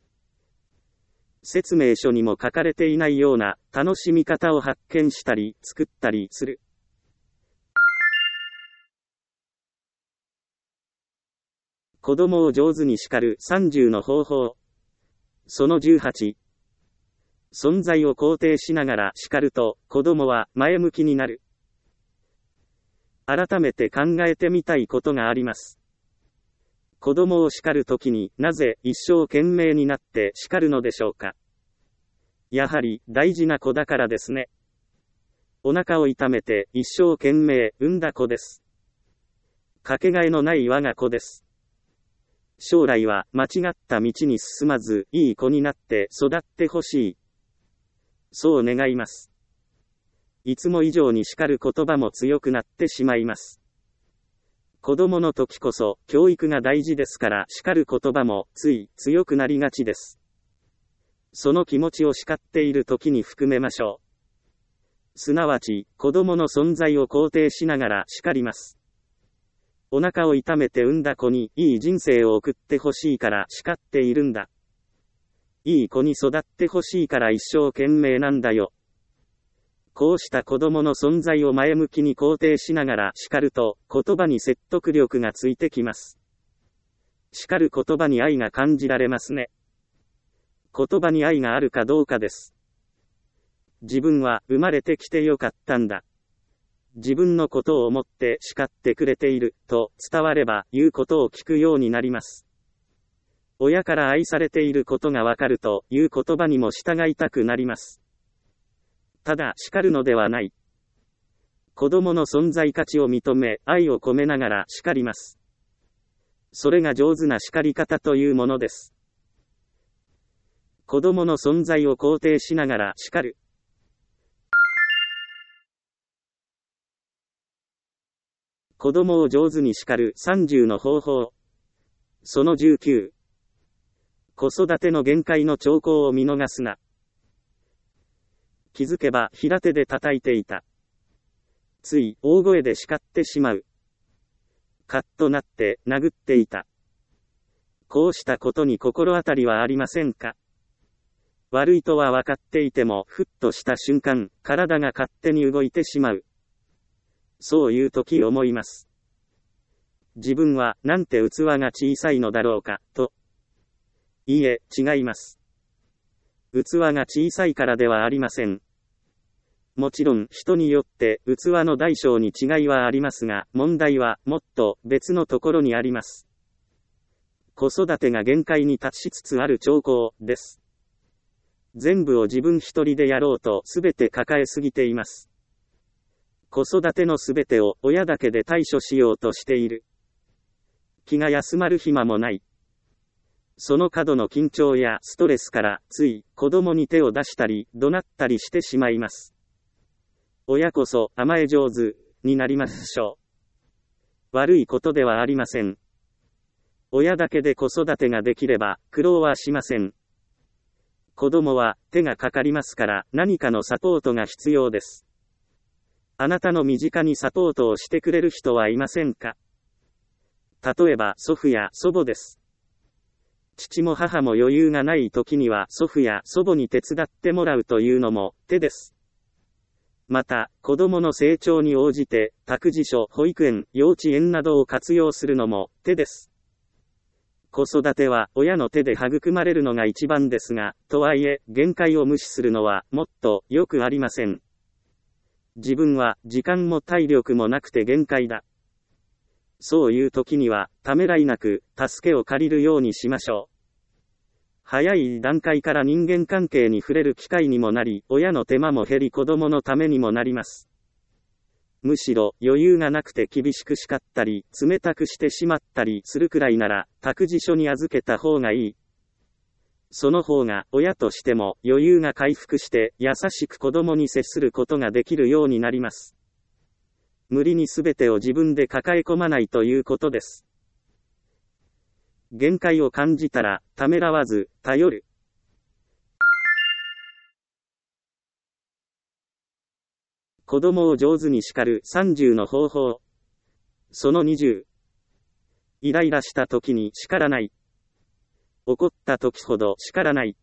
説明書にも書かれていないような楽しみ方を発見したり作ったりする。子供を上手に叱るさんじゅうの方法。そのじゅうはち。存在を肯定しながら叱ると、子供は前向きになる。改めて考えてみたいことがあります。子供を叱るときになぜ一生懸命になって叱るのでしょうか。やはり大事な子だからですね。お腹を痛めて一生懸命産んだ子です。かけがえのない我が子です。将来は間違った道に進まずいい子になって育ってほしい。そう願います。いつも以上に叱る言葉も強くなってしまいます。子供の時こそ教育が大事ですから叱る言葉もつい強くなりがちです。その気持ちを叱っている時に含めましょう。すなわち子供の存在を肯定しながら叱ります。お腹を痛めて産んだ子にいい人生を送ってほしいから叱っているんだ。いい子に育ってほしいから一生懸命なんだよ。こうした子供の存在を前向きに肯定しながら叱ると、言葉に説得力がついてきます。叱る言葉に愛が感じられますね。言葉に愛があるかどうかです。自分は生まれてきてよかったんだ。自分のことを思って叱ってくれていると伝われば言うことを聞くようになります。親から愛されていることがわかるという言葉にも従いたくなります。ただ叱るのではない。子供の存在価値を認め愛を込めながら叱ります。それが上手な叱り方というものです。子供の存在を肯定しながら叱る。子供を上手に叱るさんじゅうの方法。そのじゅうきゅう。子育ての限界の兆候を見逃すな。気づけば平手で叩いていた。つい大声で叱ってしまう。カッとなって殴っていた。こうしたことに心当たりはありませんか？悪いとは分かっていてもふっとした瞬間、体が勝手に動いてしまう。そういう時思います。自分はなんて器が小さいのだろうか、と。いいえ、違います。器が小さいからではありません。もちろん人によって器の大小に違いはありますが、問題はもっと別のところにあります。子育てが限界に達しつつある兆候です。全部を自分一人でやろうとすべて抱えすぎています。子育てのすべてを親だけで対処しようとしている。気が休まる暇もない。その過度の緊張やストレスからつい子供に手を出したり怒鳴ったりしてしまいます。親こそ甘え上手になりましょう。悪いことではありません。親だけで子育てができれば苦労はしません。子供は手がかかりますから何かのサポートが必要です。あなたの身近にサポートをしてくれる人はいませんか？例えば祖父や祖母です。父も母も余裕がない時には祖父や祖母に手伝ってもらうというのも手です。また、子供の成長に応じて、託児所、保育園、幼稚園などを活用するのも手です。子育ては親の手で育まれるのが一番ですが、とはいえ、限界を無視するのはもっとよくありません。自分は時間も体力もなくて限界だ。そういう時には、ためらいなく、助けを借りるようにしましょう。早い段階から人間関係に触れる機会にもなり、親の手間も減り子供のためにもなります。むしろ余裕がなくて厳しく叱ったり、冷たくしてしまったりするくらいなら、託児所に預けた方がいい。その方が親としても余裕が回復して優しく子供に接することができるようになります。無理に全てを自分で抱え込まないということです。 限界を感じたら、ためらわず、頼る。子供を上手に叱るさんじゅうの方法。そのにじゅう。イライラした時に叱らない。怒った時ほど叱らない。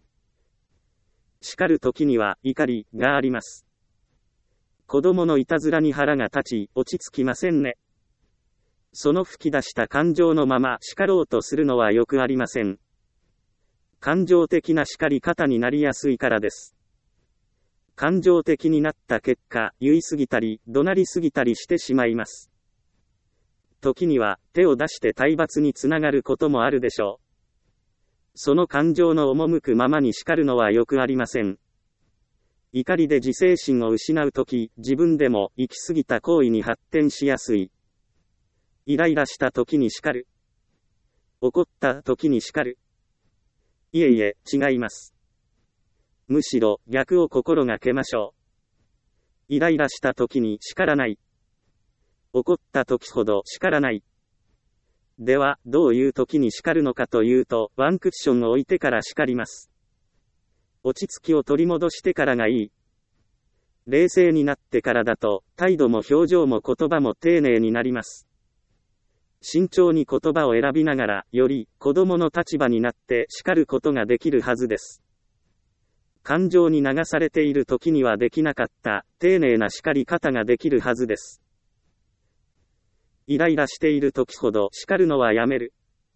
叱る時には怒りがあります。子供のいたずらに腹が立ち、落ち着きませんね。その吹き出した感情のまま叱ろうとするのはよくありません。感情的な叱り方になりやすいからです。感情的になった結果、言い過ぎたり、怒鳴りすぎたりしてしまいます。時には、手を出して体罰につながることもあるでしょう。その感情の赴くままに叱るのはよくありません。怒りで自制心を失うとき、自分でも行き過ぎた行為に発展しやすい。イライラしたときに叱る。怒ったときに叱る。いえいえ、違います。むしろ、逆を心がけましょう。イライラしたときに叱らない。怒ったときほど叱らない。では、どういうときに叱るのかというと、ワンクッションを置いてから叱ります。落ち着きを取り戻してからがいい。冷静になってからだと、態度も表情も言葉も丁寧になります。慎重に言葉を選びながら、より子供の立場になって叱ることができるはずです。感情に流されている時にはできなかった、丁寧な叱り方ができるはずです。イライラしている時ほど叱るのはやめる。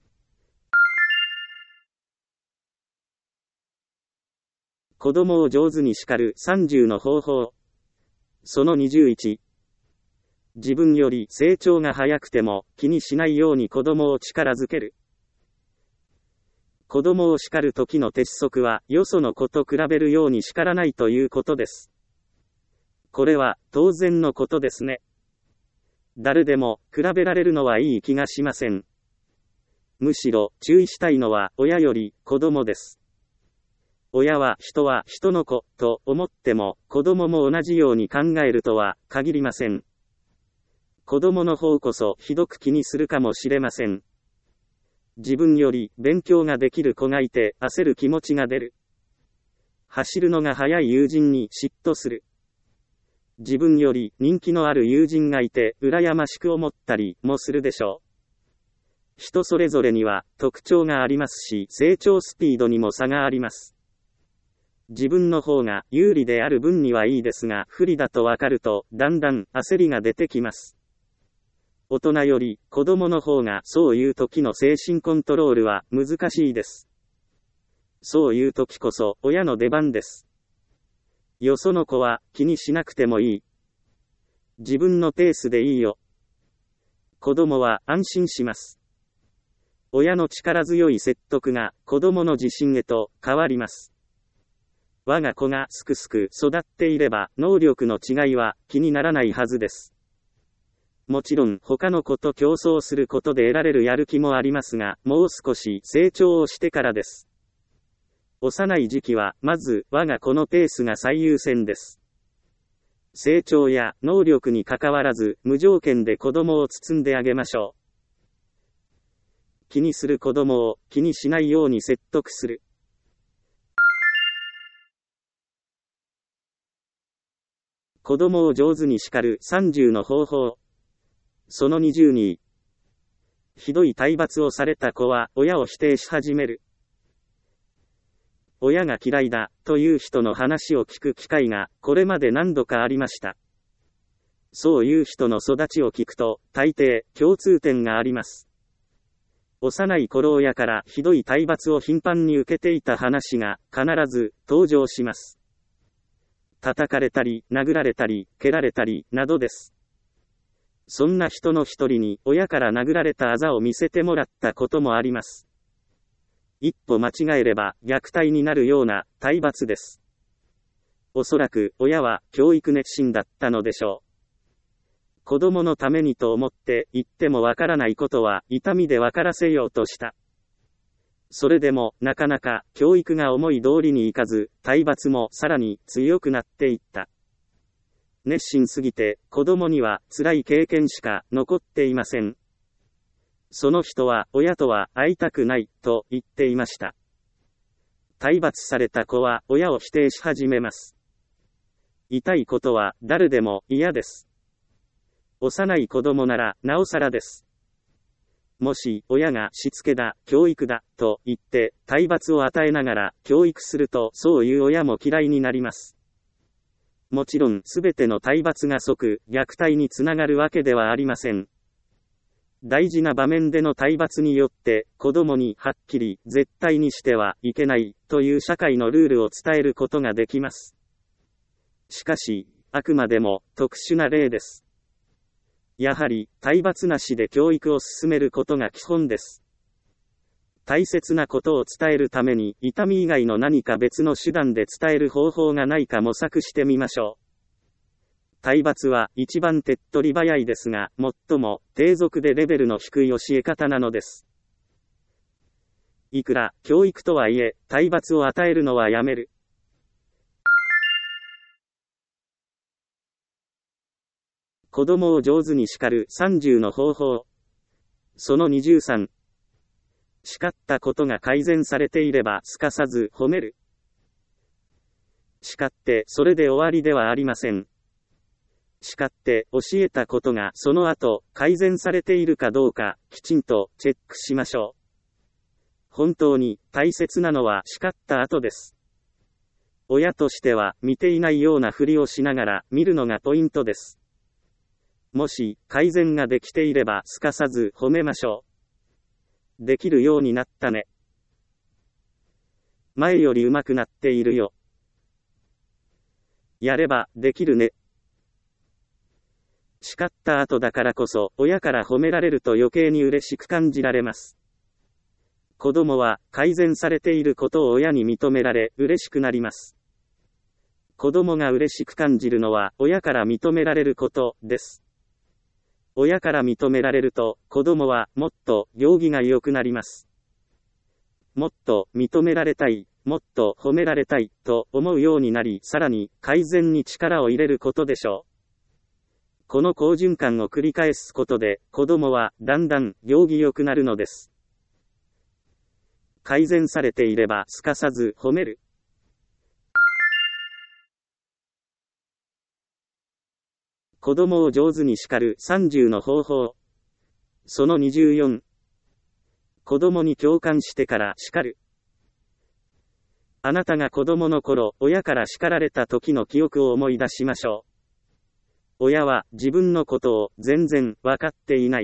子供を上手に叱るさんじゅうの方法。そのにじゅういち。自分より成長が早くても気にしないように子供を力づける。子供を叱る時の鉄則は、よその子と比べるように叱らないということです。これは当然のことですね。誰でも比べられるのはいい気がしません。むしろ注意したいのは親より子供です。親は人は人の子と思っても子供も同じように考えるとは限りません。子供の方こそひどく気にするかもしれません。自分より勉強ができる子がいて焦る気持ちが出る。走るのが速い友人に嫉妬する。自分より人気のある友人がいて羨ましく思ったりもするでしょう。人それぞれには特徴がありますし、成長スピードにも差があります。自分の方が有利である分にはいいですが、不利だとわかるとだんだん焦りが出てきます。大人より子供の方がそういう時の精神コントロールは難しいです。そういう時こそ親の出番です。よその子は気にしなくてもいい。自分のペースでいいよ。子供は安心します。親の力強い説得が子供の自信へと変わります。我が子がすくすく育っていれば能力の違いは気にならないはずです。もちろん他の子と競争することで得られるやる気もありますが、もう少し成長をしてからです。幼い時期はまず我が子のペースが最優先です。成長や能力にかかわらず無条件で子供を包んであげましょう。気にする子供を気にしないように説得する。子供を上手に叱るさんじゅうの方法。そのにじゅうに。ひどい体罰をされた子は親を否定し始める。親が嫌いだという人の話を聞く機会がこれまで何度かありました。そういう人の育ちを聞くと大抵共通点があります。幼い頃親からひどい体罰を頻繁に受けていた話が必ず登場します。叩かれたり殴られたり蹴られたりなどです。そんな人の一人に親から殴られたあざを見せてもらったこともあります。一歩間違えれば虐待になるような体罰です。おそらく親は教育熱心だったのでしょう。子供のためにと思って言ってもわからないことは痛みでわからせようとした。それでもなかなか教育が思い通りにいかず、体罰もさらに強くなっていった。熱心すぎて子供には辛い経験しか残っていません。 その人は親とは会いたくないと言っていました。体罰された子は親を否定し始めます。痛いことは誰でも嫌です。幼い子供ならなおさらです。もし親がしつけだ、教育だと言って体罰を与えながら教育すると、そういう親も嫌いになります。もちろんすべての体罰が即虐待につながるわけではありません。大事な場面での体罰によって子供にはっきり絶対にしてはいけないという社会のルールを伝えることができます。しかし、あくまでも特殊な例です。やはり体罰なしで教育を進めることが基本です。大切なことを伝えるために痛み以外の何か別の手段で伝える方法がないか模索してみましょう。体罰は一番手っ取り早いですが、最も低俗でレベルの低い教え方なのです。いくら教育とはいえ、体罰を与えるのはやめる。子供を上手に叱るさんじゅうの方法。そのにじゅうさん。叱ったことが改善されていればすかさず褒める。叱ってそれで終わりではありません。叱って教えたことがその後改善されているかどうかきちんとチェックしましょう。本当に大切なのは叱った後です。親としては見ていないようなふりをしながら見るのがポイントです。もし改善ができていればすかさず褒めましょう。できるようになったね。前より上手くなっているよ。やればできるね。叱った後だからこそ親から褒められると余計に嬉しく感じられます。子供は改善されていることを親に認められ嬉しくなります。子供が嬉しく感じるのは親から認められることです。親から認められると子供はもっと行儀が良くなります。もっと認められたい、もっと褒められたいと思うようになり、さらに改善に力を入れることでしょう。この好循環を繰り返すことで子供はだんだん行儀良くなるのです。改善されていればすかさず褒める。子供を上手に叱るさんじゅうの方法。そのにじゅうよん。子供に共感してから叱る。あなたが子供の頃、親から叱られた時の記憶を思い出しましょう。親は自分のことを全然わかっていない。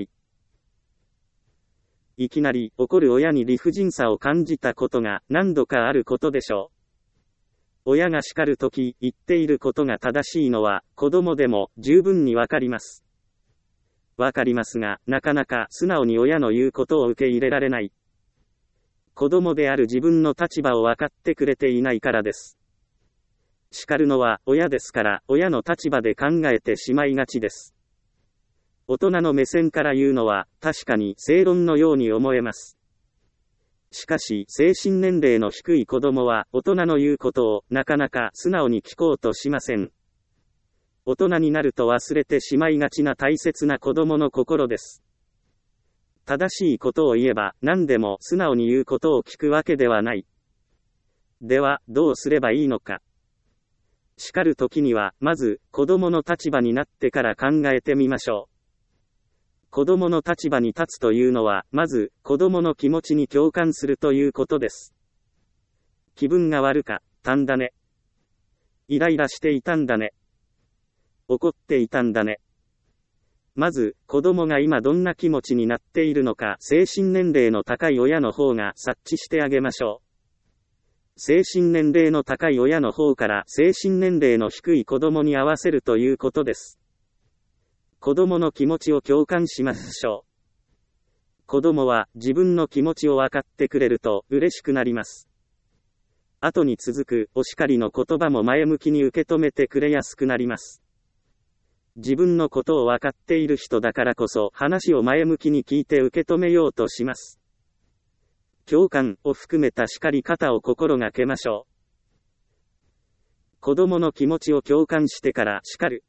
いきなり怒る親に理不尽さを感じたことが何度かあることでしょう。親が叱るとき言っていることが正しいのは子供でも十分にわかります。わかりますが、なかなか素直に親の言うことを受け入れられない。子供である自分の立場を分かってくれていないからです。叱るのは親ですから、親の立場で考えてしまいがちです。大人の目線から言うのは確かに正論のように思えます。しかし精神年齢の低い子供は大人の言うことをなかなか素直に聞こうとしません。大人になると忘れてしまいがちな大切な子供の心です。正しいことを言えば何でも素直に言うことを聞くわけではない。ではどうすればいいのか。叱るときにはまず子供の立場になってから考えてみましょう。子供の立場に立つというのはまず子供の気持ちに共感するということです。気分が悪かったんだね。イライラしていたんだね。怒っていたんだね。まず子供が今どんな気持ちになっているのか、精神年齢の高い親の方が察知してあげましょう。精神年齢の高い親の方から精神年齢の低い子供に合わせるということです。子供の気持ちを共感しましょう。子供は自分の気持ちを分かってくれると嬉しくなります。後に続くお叱りの言葉も前向きに受け止めてくれやすくなります。自分のことを分かっている人だからこそ話を前向きに聞いて受け止めようとします。共感を含めた叱り方を心がけましょう。子供の気持ちを共感してから叱る。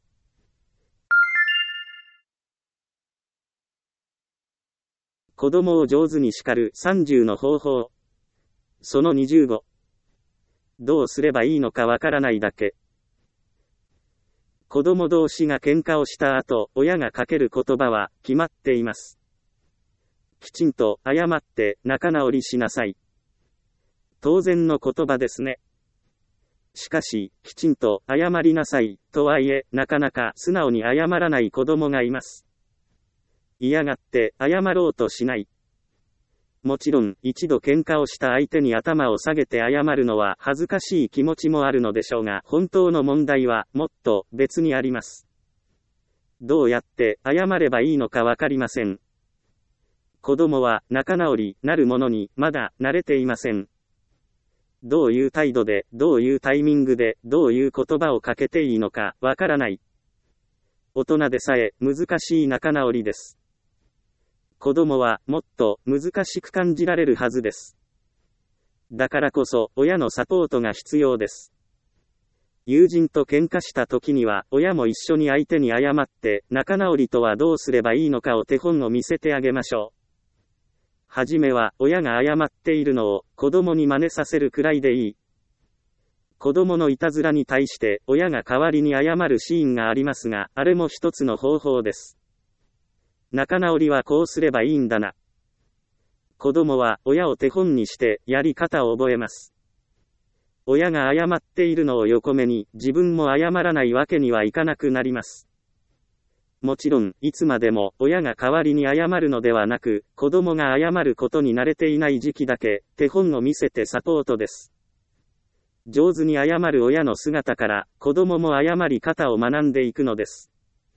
子供を上手に叱るさんじゅうの方法。そのにじゅうご。どうすればいいのかわからないだけ。子供同士が喧嘩をした後、親がかける言葉は決まっています。きちんと謝って仲直りしなさい。当然の言葉ですね。しかし、きちんと謝りなさいとはいえ、なかなか素直に謝らない子供がいます。嫌がって謝ろうとしない。もちろん、一度喧嘩をした相手に頭を下げて謝るのは恥ずかしい気持ちもあるのでしょうが、本当の問題はもっと別にあります。どうやって謝ればいいのかわかりません。子供は仲直りなるものにまだ慣れていません。どういう態度で、どういうタイミングで、どういう言葉をかけていいのかわからない。大人でさえ難しい仲直りです。子供はもっと難しく感じられるはずです。だからこそ親のサポートが必要です。友人と喧嘩した時には親も一緒に相手に謝って仲直りとはどうすればいいのかを手本を見せてあげましょう。はじめは親が謝っているのを子供に真似させるくらいでいい。子供のいたずらに対して親が代わりに謝るシーンがありますが、あれも一つの方法です。仲直りはこうすればいいんだな。子供は親を手本にしてやり方を覚えます。親が謝っているのを横目に自分も謝らないわけにはいかなくなります。もちろん、いつまでも親が代わりに謝るのではなく、子供が謝ることに慣れていない時期だけ手本を見せてサポートです。上手に謝る親の姿から子供も謝り方を学んでいくのです。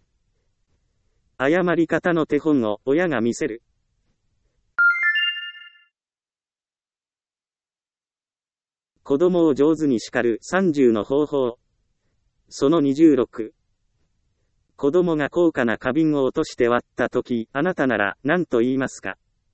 謝り方の手本を親が見せる。子供を上手に叱るさんじゅうの方法。そのにじゅうろく。子供が高価な花瓶を落として割ったとき、あなたなら何と言いますか？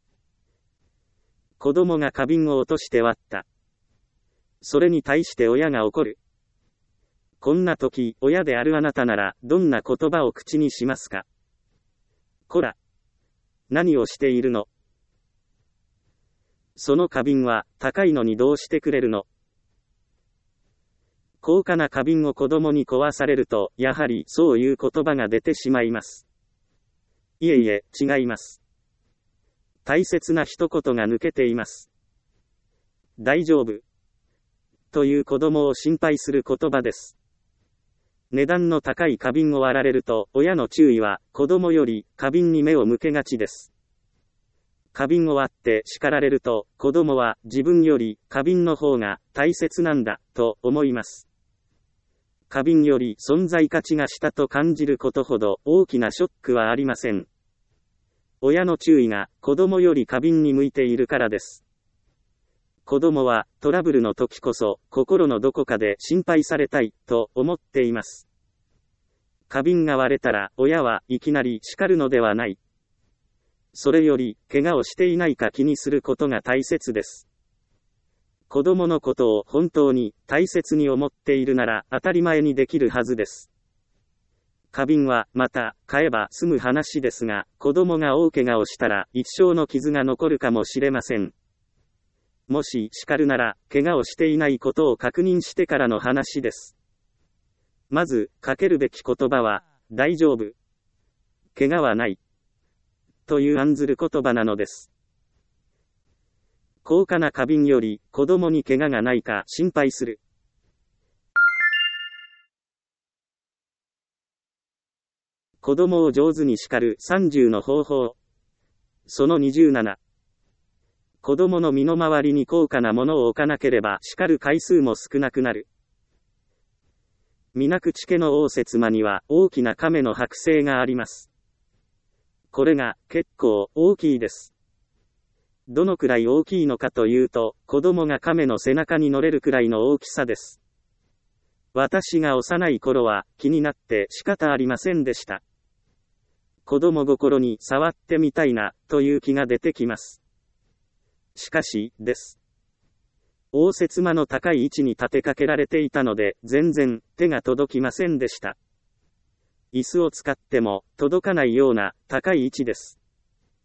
子供が花瓶を落として割った。それに対して親が怒る。こんなとき、親であるあなたならどんな言葉を口にしますか？こら。何をしているの？その花瓶は高いのにどうしてくれるの？高価な花瓶を子供に壊されると、やはりそういう言葉が出てしまいます。いえいえ、違います。大切な一言が抜けています。大丈夫。という子供を心配する言葉です。値段の高い花瓶を割られると、親の注意は子供より花瓶に目を向けがちです。花瓶を割って叱られると、子供は自分より花瓶の方が大切なんだと思います。花瓶より存在価値が下と感じることほど大きなショックはありません。親の注意が子供より花瓶に向いているからです。子供はトラブルの時こそ心のどこかで心配されたいと思っています。花瓶が割れたら親はいきなり叱るのではない。それより怪我をしていないか気にすることが大切です。子供のことを本当に大切に思っているなら当たり前にできるはずです。花瓶はまた買えば済む話ですが、子供が大怪我をしたら一生の傷が残るかもしれません。もし叱るなら、怪我をしていないことを確認してからの話です。まず、かけるべき言葉は、大丈夫。怪我はない。という案ずる言葉なのです。高価な花瓶より、子供に怪我がないか心配する。子供を上手に叱るさんじゅうの方法。そのにじゅうなな。子供の身の回りに高価なものを置かなければ叱る回数も少なくなる。水口家の応接間には大きな亀の剥製があります。これが結構大きいです。どのくらい大きいのかというと、子供が亀の背中に乗れるくらいの大きさです。私が幼い頃は気になって仕方ありませんでした。子供心に触ってみたいなという気が出てきます。しかし、です。応接間の高い位置に立てかけられていたので、全然手が届きませんでした。椅子を使っても届かないような高い位置です。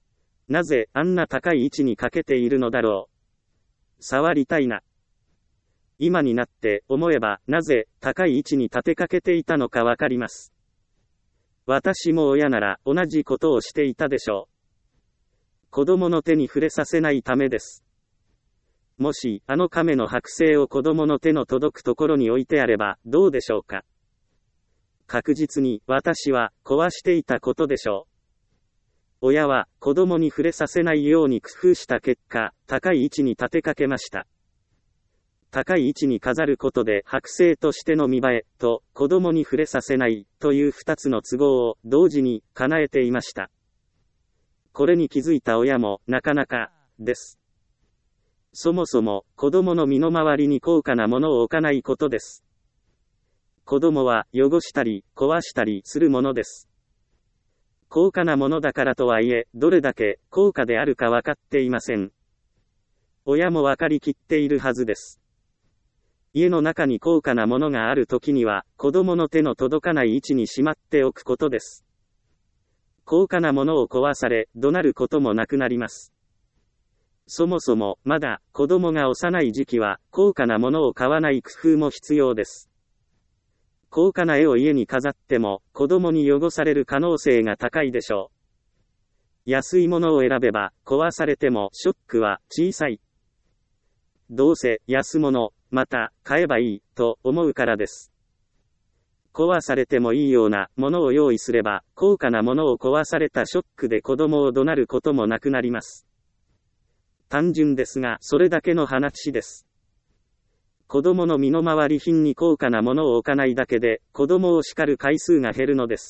なぜあんな高い位置にかけているのだろう。触りたいな。今になって思えば、なぜ高い位置に立てかけていたのかわかります。私も親なら同じことをしていたでしょう。子供の手に触れさせないためです。もし、あの亀の剥製を子供の手の届くところに置いてあれば、どうでしょうか。確実に、私は、壊していたことでしょう。親は、子供に触れさせないように工夫した結果、高い位置に立てかけました。高い位置に飾ることで、剥製としての見栄え、と、子供に触れさせない、という二つの都合を、同時に、叶えていました。これに気づいた親も、なかなか、です。そもそも、子供の身の回りに高価なものを置かないことです。子供は、汚したり、壊したりするものです。高価なものだからとはいえ、どれだけ高価であるか分かっていません。親も分かりきっているはずです。家の中に高価なものがあるときには、子供の手の届かない位置にしまっておくことです。高価なものを壊され、怒鳴ることもなくなります。そもそも、まだ子供が幼い時期は、高価なものを買わない工夫も必要です。高価な絵を家に飾っても、子供に汚される可能性が高いでしょう。安いものを選べば、壊されてもショックは小さい。どうせ安物、また買えばいい、と思うからです。壊されてもいいようなものを用意すれば、高価なものを壊されたショックで子供を怒鳴ることもなくなります。単純ですが、それだけの話です。子供の身の回り品に高価なものを置かないだけで、子供を叱る回数が減るのです。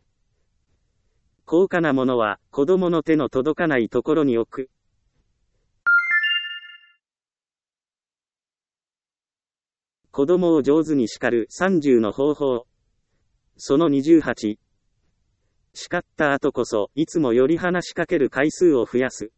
高価なものは、子供の手の届かないところに置く。子供を上手に叱るさんじゅうの方法。そのにじゅうはち。叱った後こそ、いつもより話しかける回数を増やす。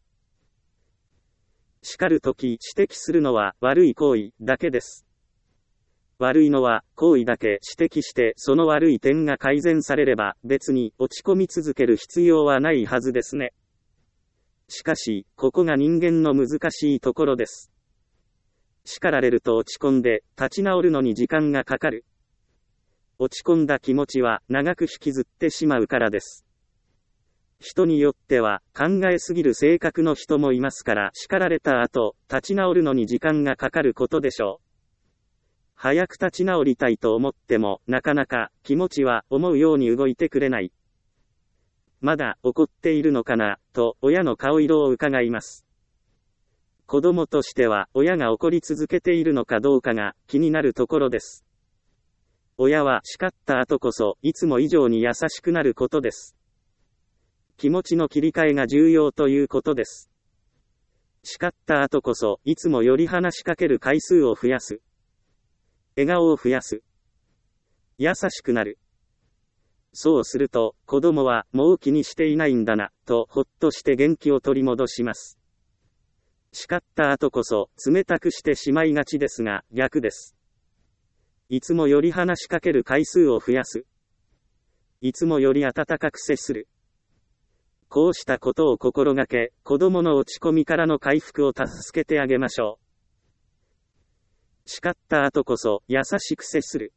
叱るとき、指摘するのは悪い行為だけです。悪いのは行為だけ指摘して、その悪い点が改善されれば別に落ち込み続ける必要はないはずですね。しかし、ここが人間の難しいところです。叱られると落ち込んで、立ち直るのに時間がかかる。落ち込んだ気持ちは長く引きずってしまうからです。人によっては考えすぎる性格の人もいますから、叱られた後、立ち直るのに時間がかかることでしょう。早く立ち直りたいと思っても、なかなか気持ちは思うように動いてくれない。まだ怒っているのかな、と親の顔色を伺います。子供としては親が怒り続けているのかどうかが気になるところです。親は叱った後こそ、いつも以上に優しくなることです。気持ちの切り替えが重要ということです。叱った後こそ、いつもより話しかける回数を増やす。笑顔を増やす。優しくなる。そうすると、子供はもう気にしていないんだな、とほっとして元気を取り戻します。叱った後こそ、冷たくしてしまいがちですが、逆です。いつもより話しかける回数を増やす。いつもより温かく接する。こうしたことを心がけ、子供の落ち込みからの回復を助けてあげましょう。叱った後こそ、優しく接する。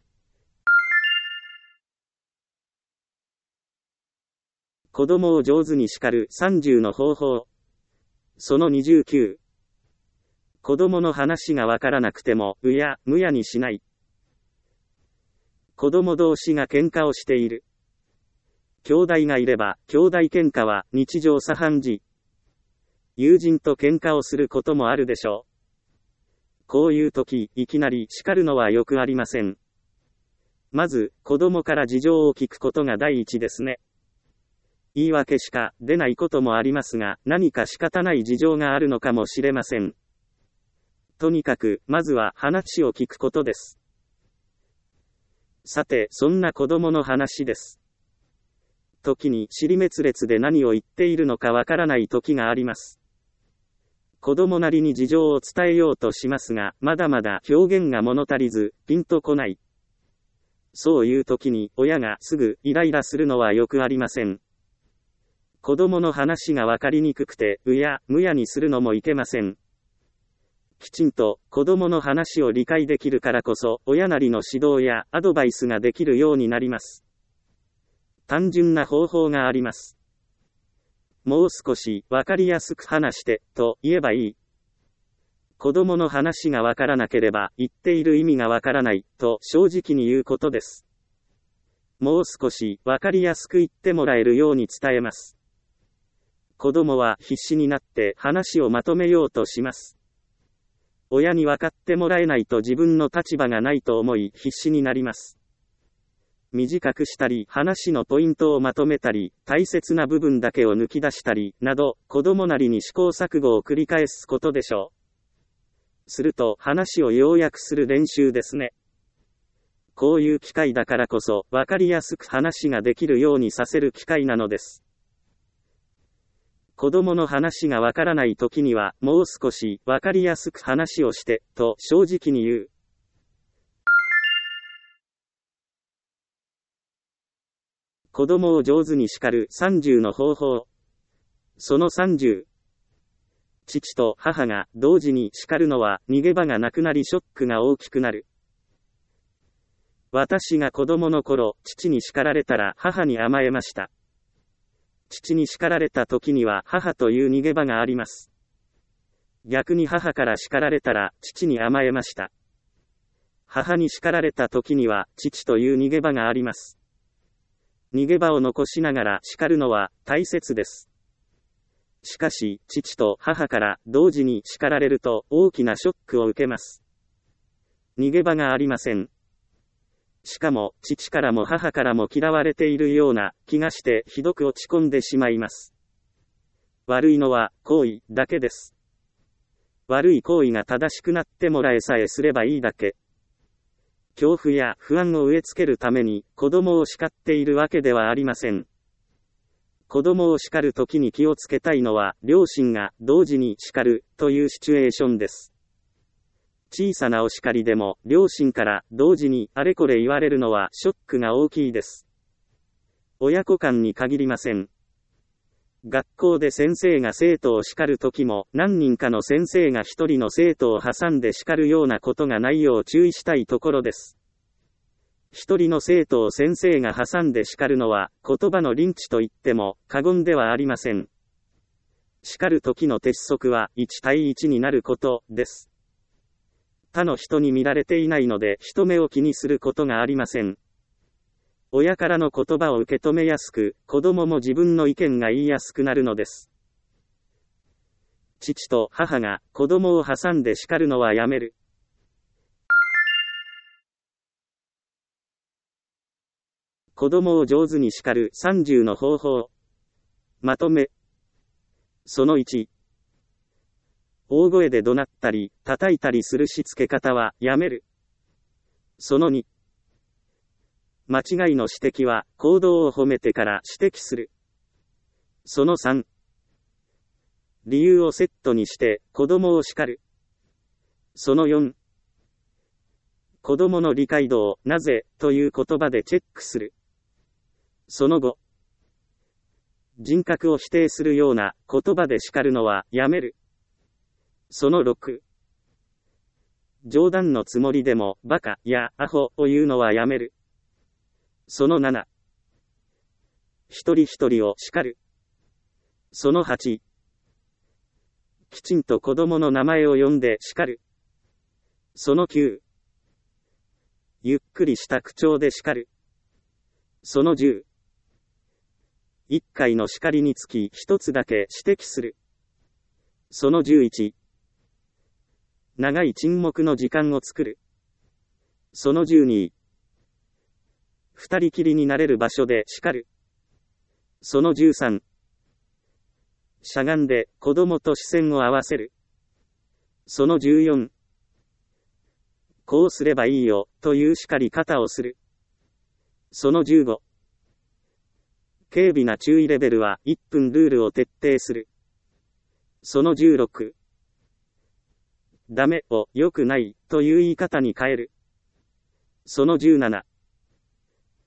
子供を上手に叱るさんじゅうの方法。そのにじゅうきゅう。子供の話がわからなくても、うや、むやにしない。子供同士が喧嘩をしている。兄弟がいれば、兄弟喧嘩は日常茶飯事。友人と喧嘩をすることもあるでしょう。こういう時、いきなり叱るのはよくありません。まず、子供から事情を聞くことが第一ですね。言い訳しか出ないこともありますが、何か仕方ない事情があるのかもしれません。とにかく、まずは話を聞くことです。さて、そんな子供の話です。時に尻滅裂で何を言っているのかわからない時があります。子供なりに事情を伝えようとしますが、まだまだ表現が物足りず、ピンとこない。そういう時に親がすぐイライラするのはよくありません。 子供の話がわかりにくくて、うや、むやにするのもいけません。きちんと、子供の話を理解できるからこそ、親なりの指導やアドバイスができるようになります。単純な方法があります。もう少し、わかりやすく話して、と言えばいい。子供の話がわからなければ、言っている意味がわからない、と正直に言うことです。もう少し、わかりやすく言ってもらえるように伝えます。子供は必死になって話をまとめようとします。親に分かってもらえないと自分の立場がないと思い必死になります。短くしたり、話のポイントをまとめたり、大切な部分だけを抜き出したり、など、子供なりに試行錯誤を繰り返すことでしょう。すると、話を要約する練習ですね。こういう機会だからこそ、わかりやすく話ができるようにさせる機会なのです。子供の話がわからない時には、もう少し、わかりやすく話をして、と正直に言う。子供を上手に叱るさんじゅうの方法。そのさんじゅう。父と母が同時に叱るのは逃げ場がなくなりショックが大きくなる。私が子供の頃、父に叱られたら母に甘えました。父に叱られた時には母という逃げ場があります。逆に母から叱られたら父に甘えました。母に叱られた時には父という逃げ場があります。逃げ場を残しながら叱るのは大切です。しかし、父と母から同時に叱られると大きなショックを受けます。逃げ場がありません。しかも、父からも母からも嫌われているような気がしてひどく落ち込んでしまいます。悪いのは行為だけです。悪い行為が正しくなってもらえさえすればいいだけ。恐怖や不安を植え付けるために子供を叱っているわけではありません。子供を叱るときに気をつけたいのは、両親が同時に叱るというシチュエーションです。小さなお叱りでも、両親から同時にあれこれ言われるのはショックが大きいです。親子間に限りません。学校で先生が生徒を叱るときも、何人かの先生が一人の生徒を挟んで叱るようなことがないよう注意したいところです。一人の生徒を先生が挟んで叱るのは、言葉のリンチと言っても過言ではありません。叱る時の鉄則はいち対いちになることです。他の人に見られていないので人目を気にすることがありません。親からの言葉を受け止めやすく、子供も自分の意見が言いやすくなるのです。父と母が子供を挟んで叱るのはやめる。子供を上手に叱るさんじゅうの方法。まとめ。そのいち。大声で怒鳴ったり、叩いたりするしつけ方はやめる。そのに。間違いの指摘は行動を褒めてから指摘する。そのさん。理由をセットにして子供を叱る。そのよん。子供の理解度をなぜという言葉でチェックする。そのご。人格を否定するような言葉で叱るのはやめる。そのろく。冗談のつもりでもバカやアホを言うのはやめる。そのなな。一人一人を叱る。そのはち。きちんと子供の名前を呼んで叱る。そのきゅう。ゆっくりした口調で叱る。そのじゅう。一回の叱りにつき一つだけ指摘する。そのじゅういち。長い沈黙の時間を作る。そのじゅうに。二人きりになれる場所で叱る。そのじゅうさん。しゃがんで子供と視線を合わせる。そのじゅうよん。こうすればいいよという叱り方をする。そのじゅうご。軽微な注意レベルはいっぷんルールを徹底する。そのじゅうろく。ダメを良くないという言い方に変える。そのじゅうなな。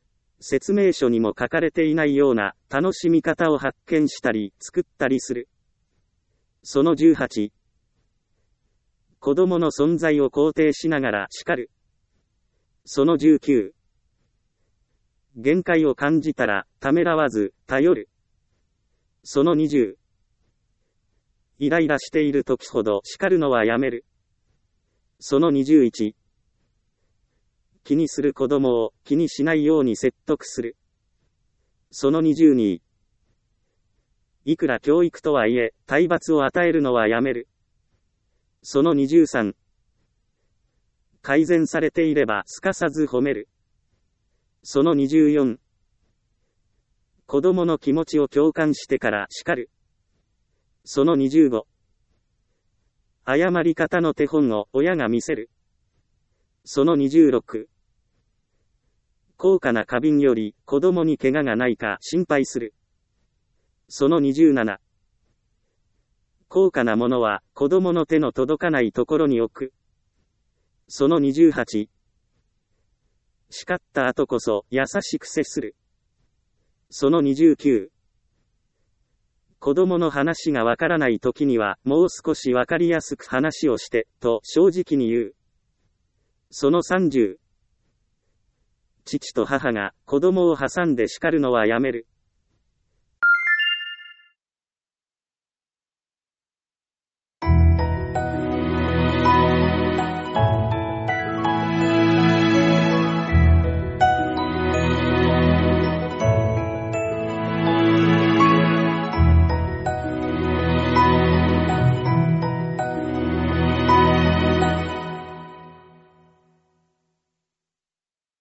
説明書にも書かれていないような楽しみ方を発見したり作ったりする。そのじゅうはち、子供の存在を肯定しながら叱る。そのじゅうきゅう、限界を感じたらためらわず頼る。そのにじゅう、イライラしている時ほど叱るのはやめる。そのにじゅういち、気にする子供を気にしないように説得する。そのにじゅうに、いくら教育とはいえ、体罰を与えるのはやめる。そのにじゅうさん、改善されていればすかさず褒める。そのにじゅうよん、子供の気持ちを共感してから叱る。そのにじゅうご、謝り方の手本を親が見せる。そのにじゅうろく、高価な花瓶より子供に怪我がないか心配する。そのにじゅうなな、高価なものは子供の手の届かないところに置く。そのにじゅうはち、叱った後こそ優しく接する。そのにじゅうきゅう、子供の話がわからない時にはもう少しわかりやすく話をしてと正直に言う。そのさんじゅう、父と母が子供を挟んで叱るのはやめる。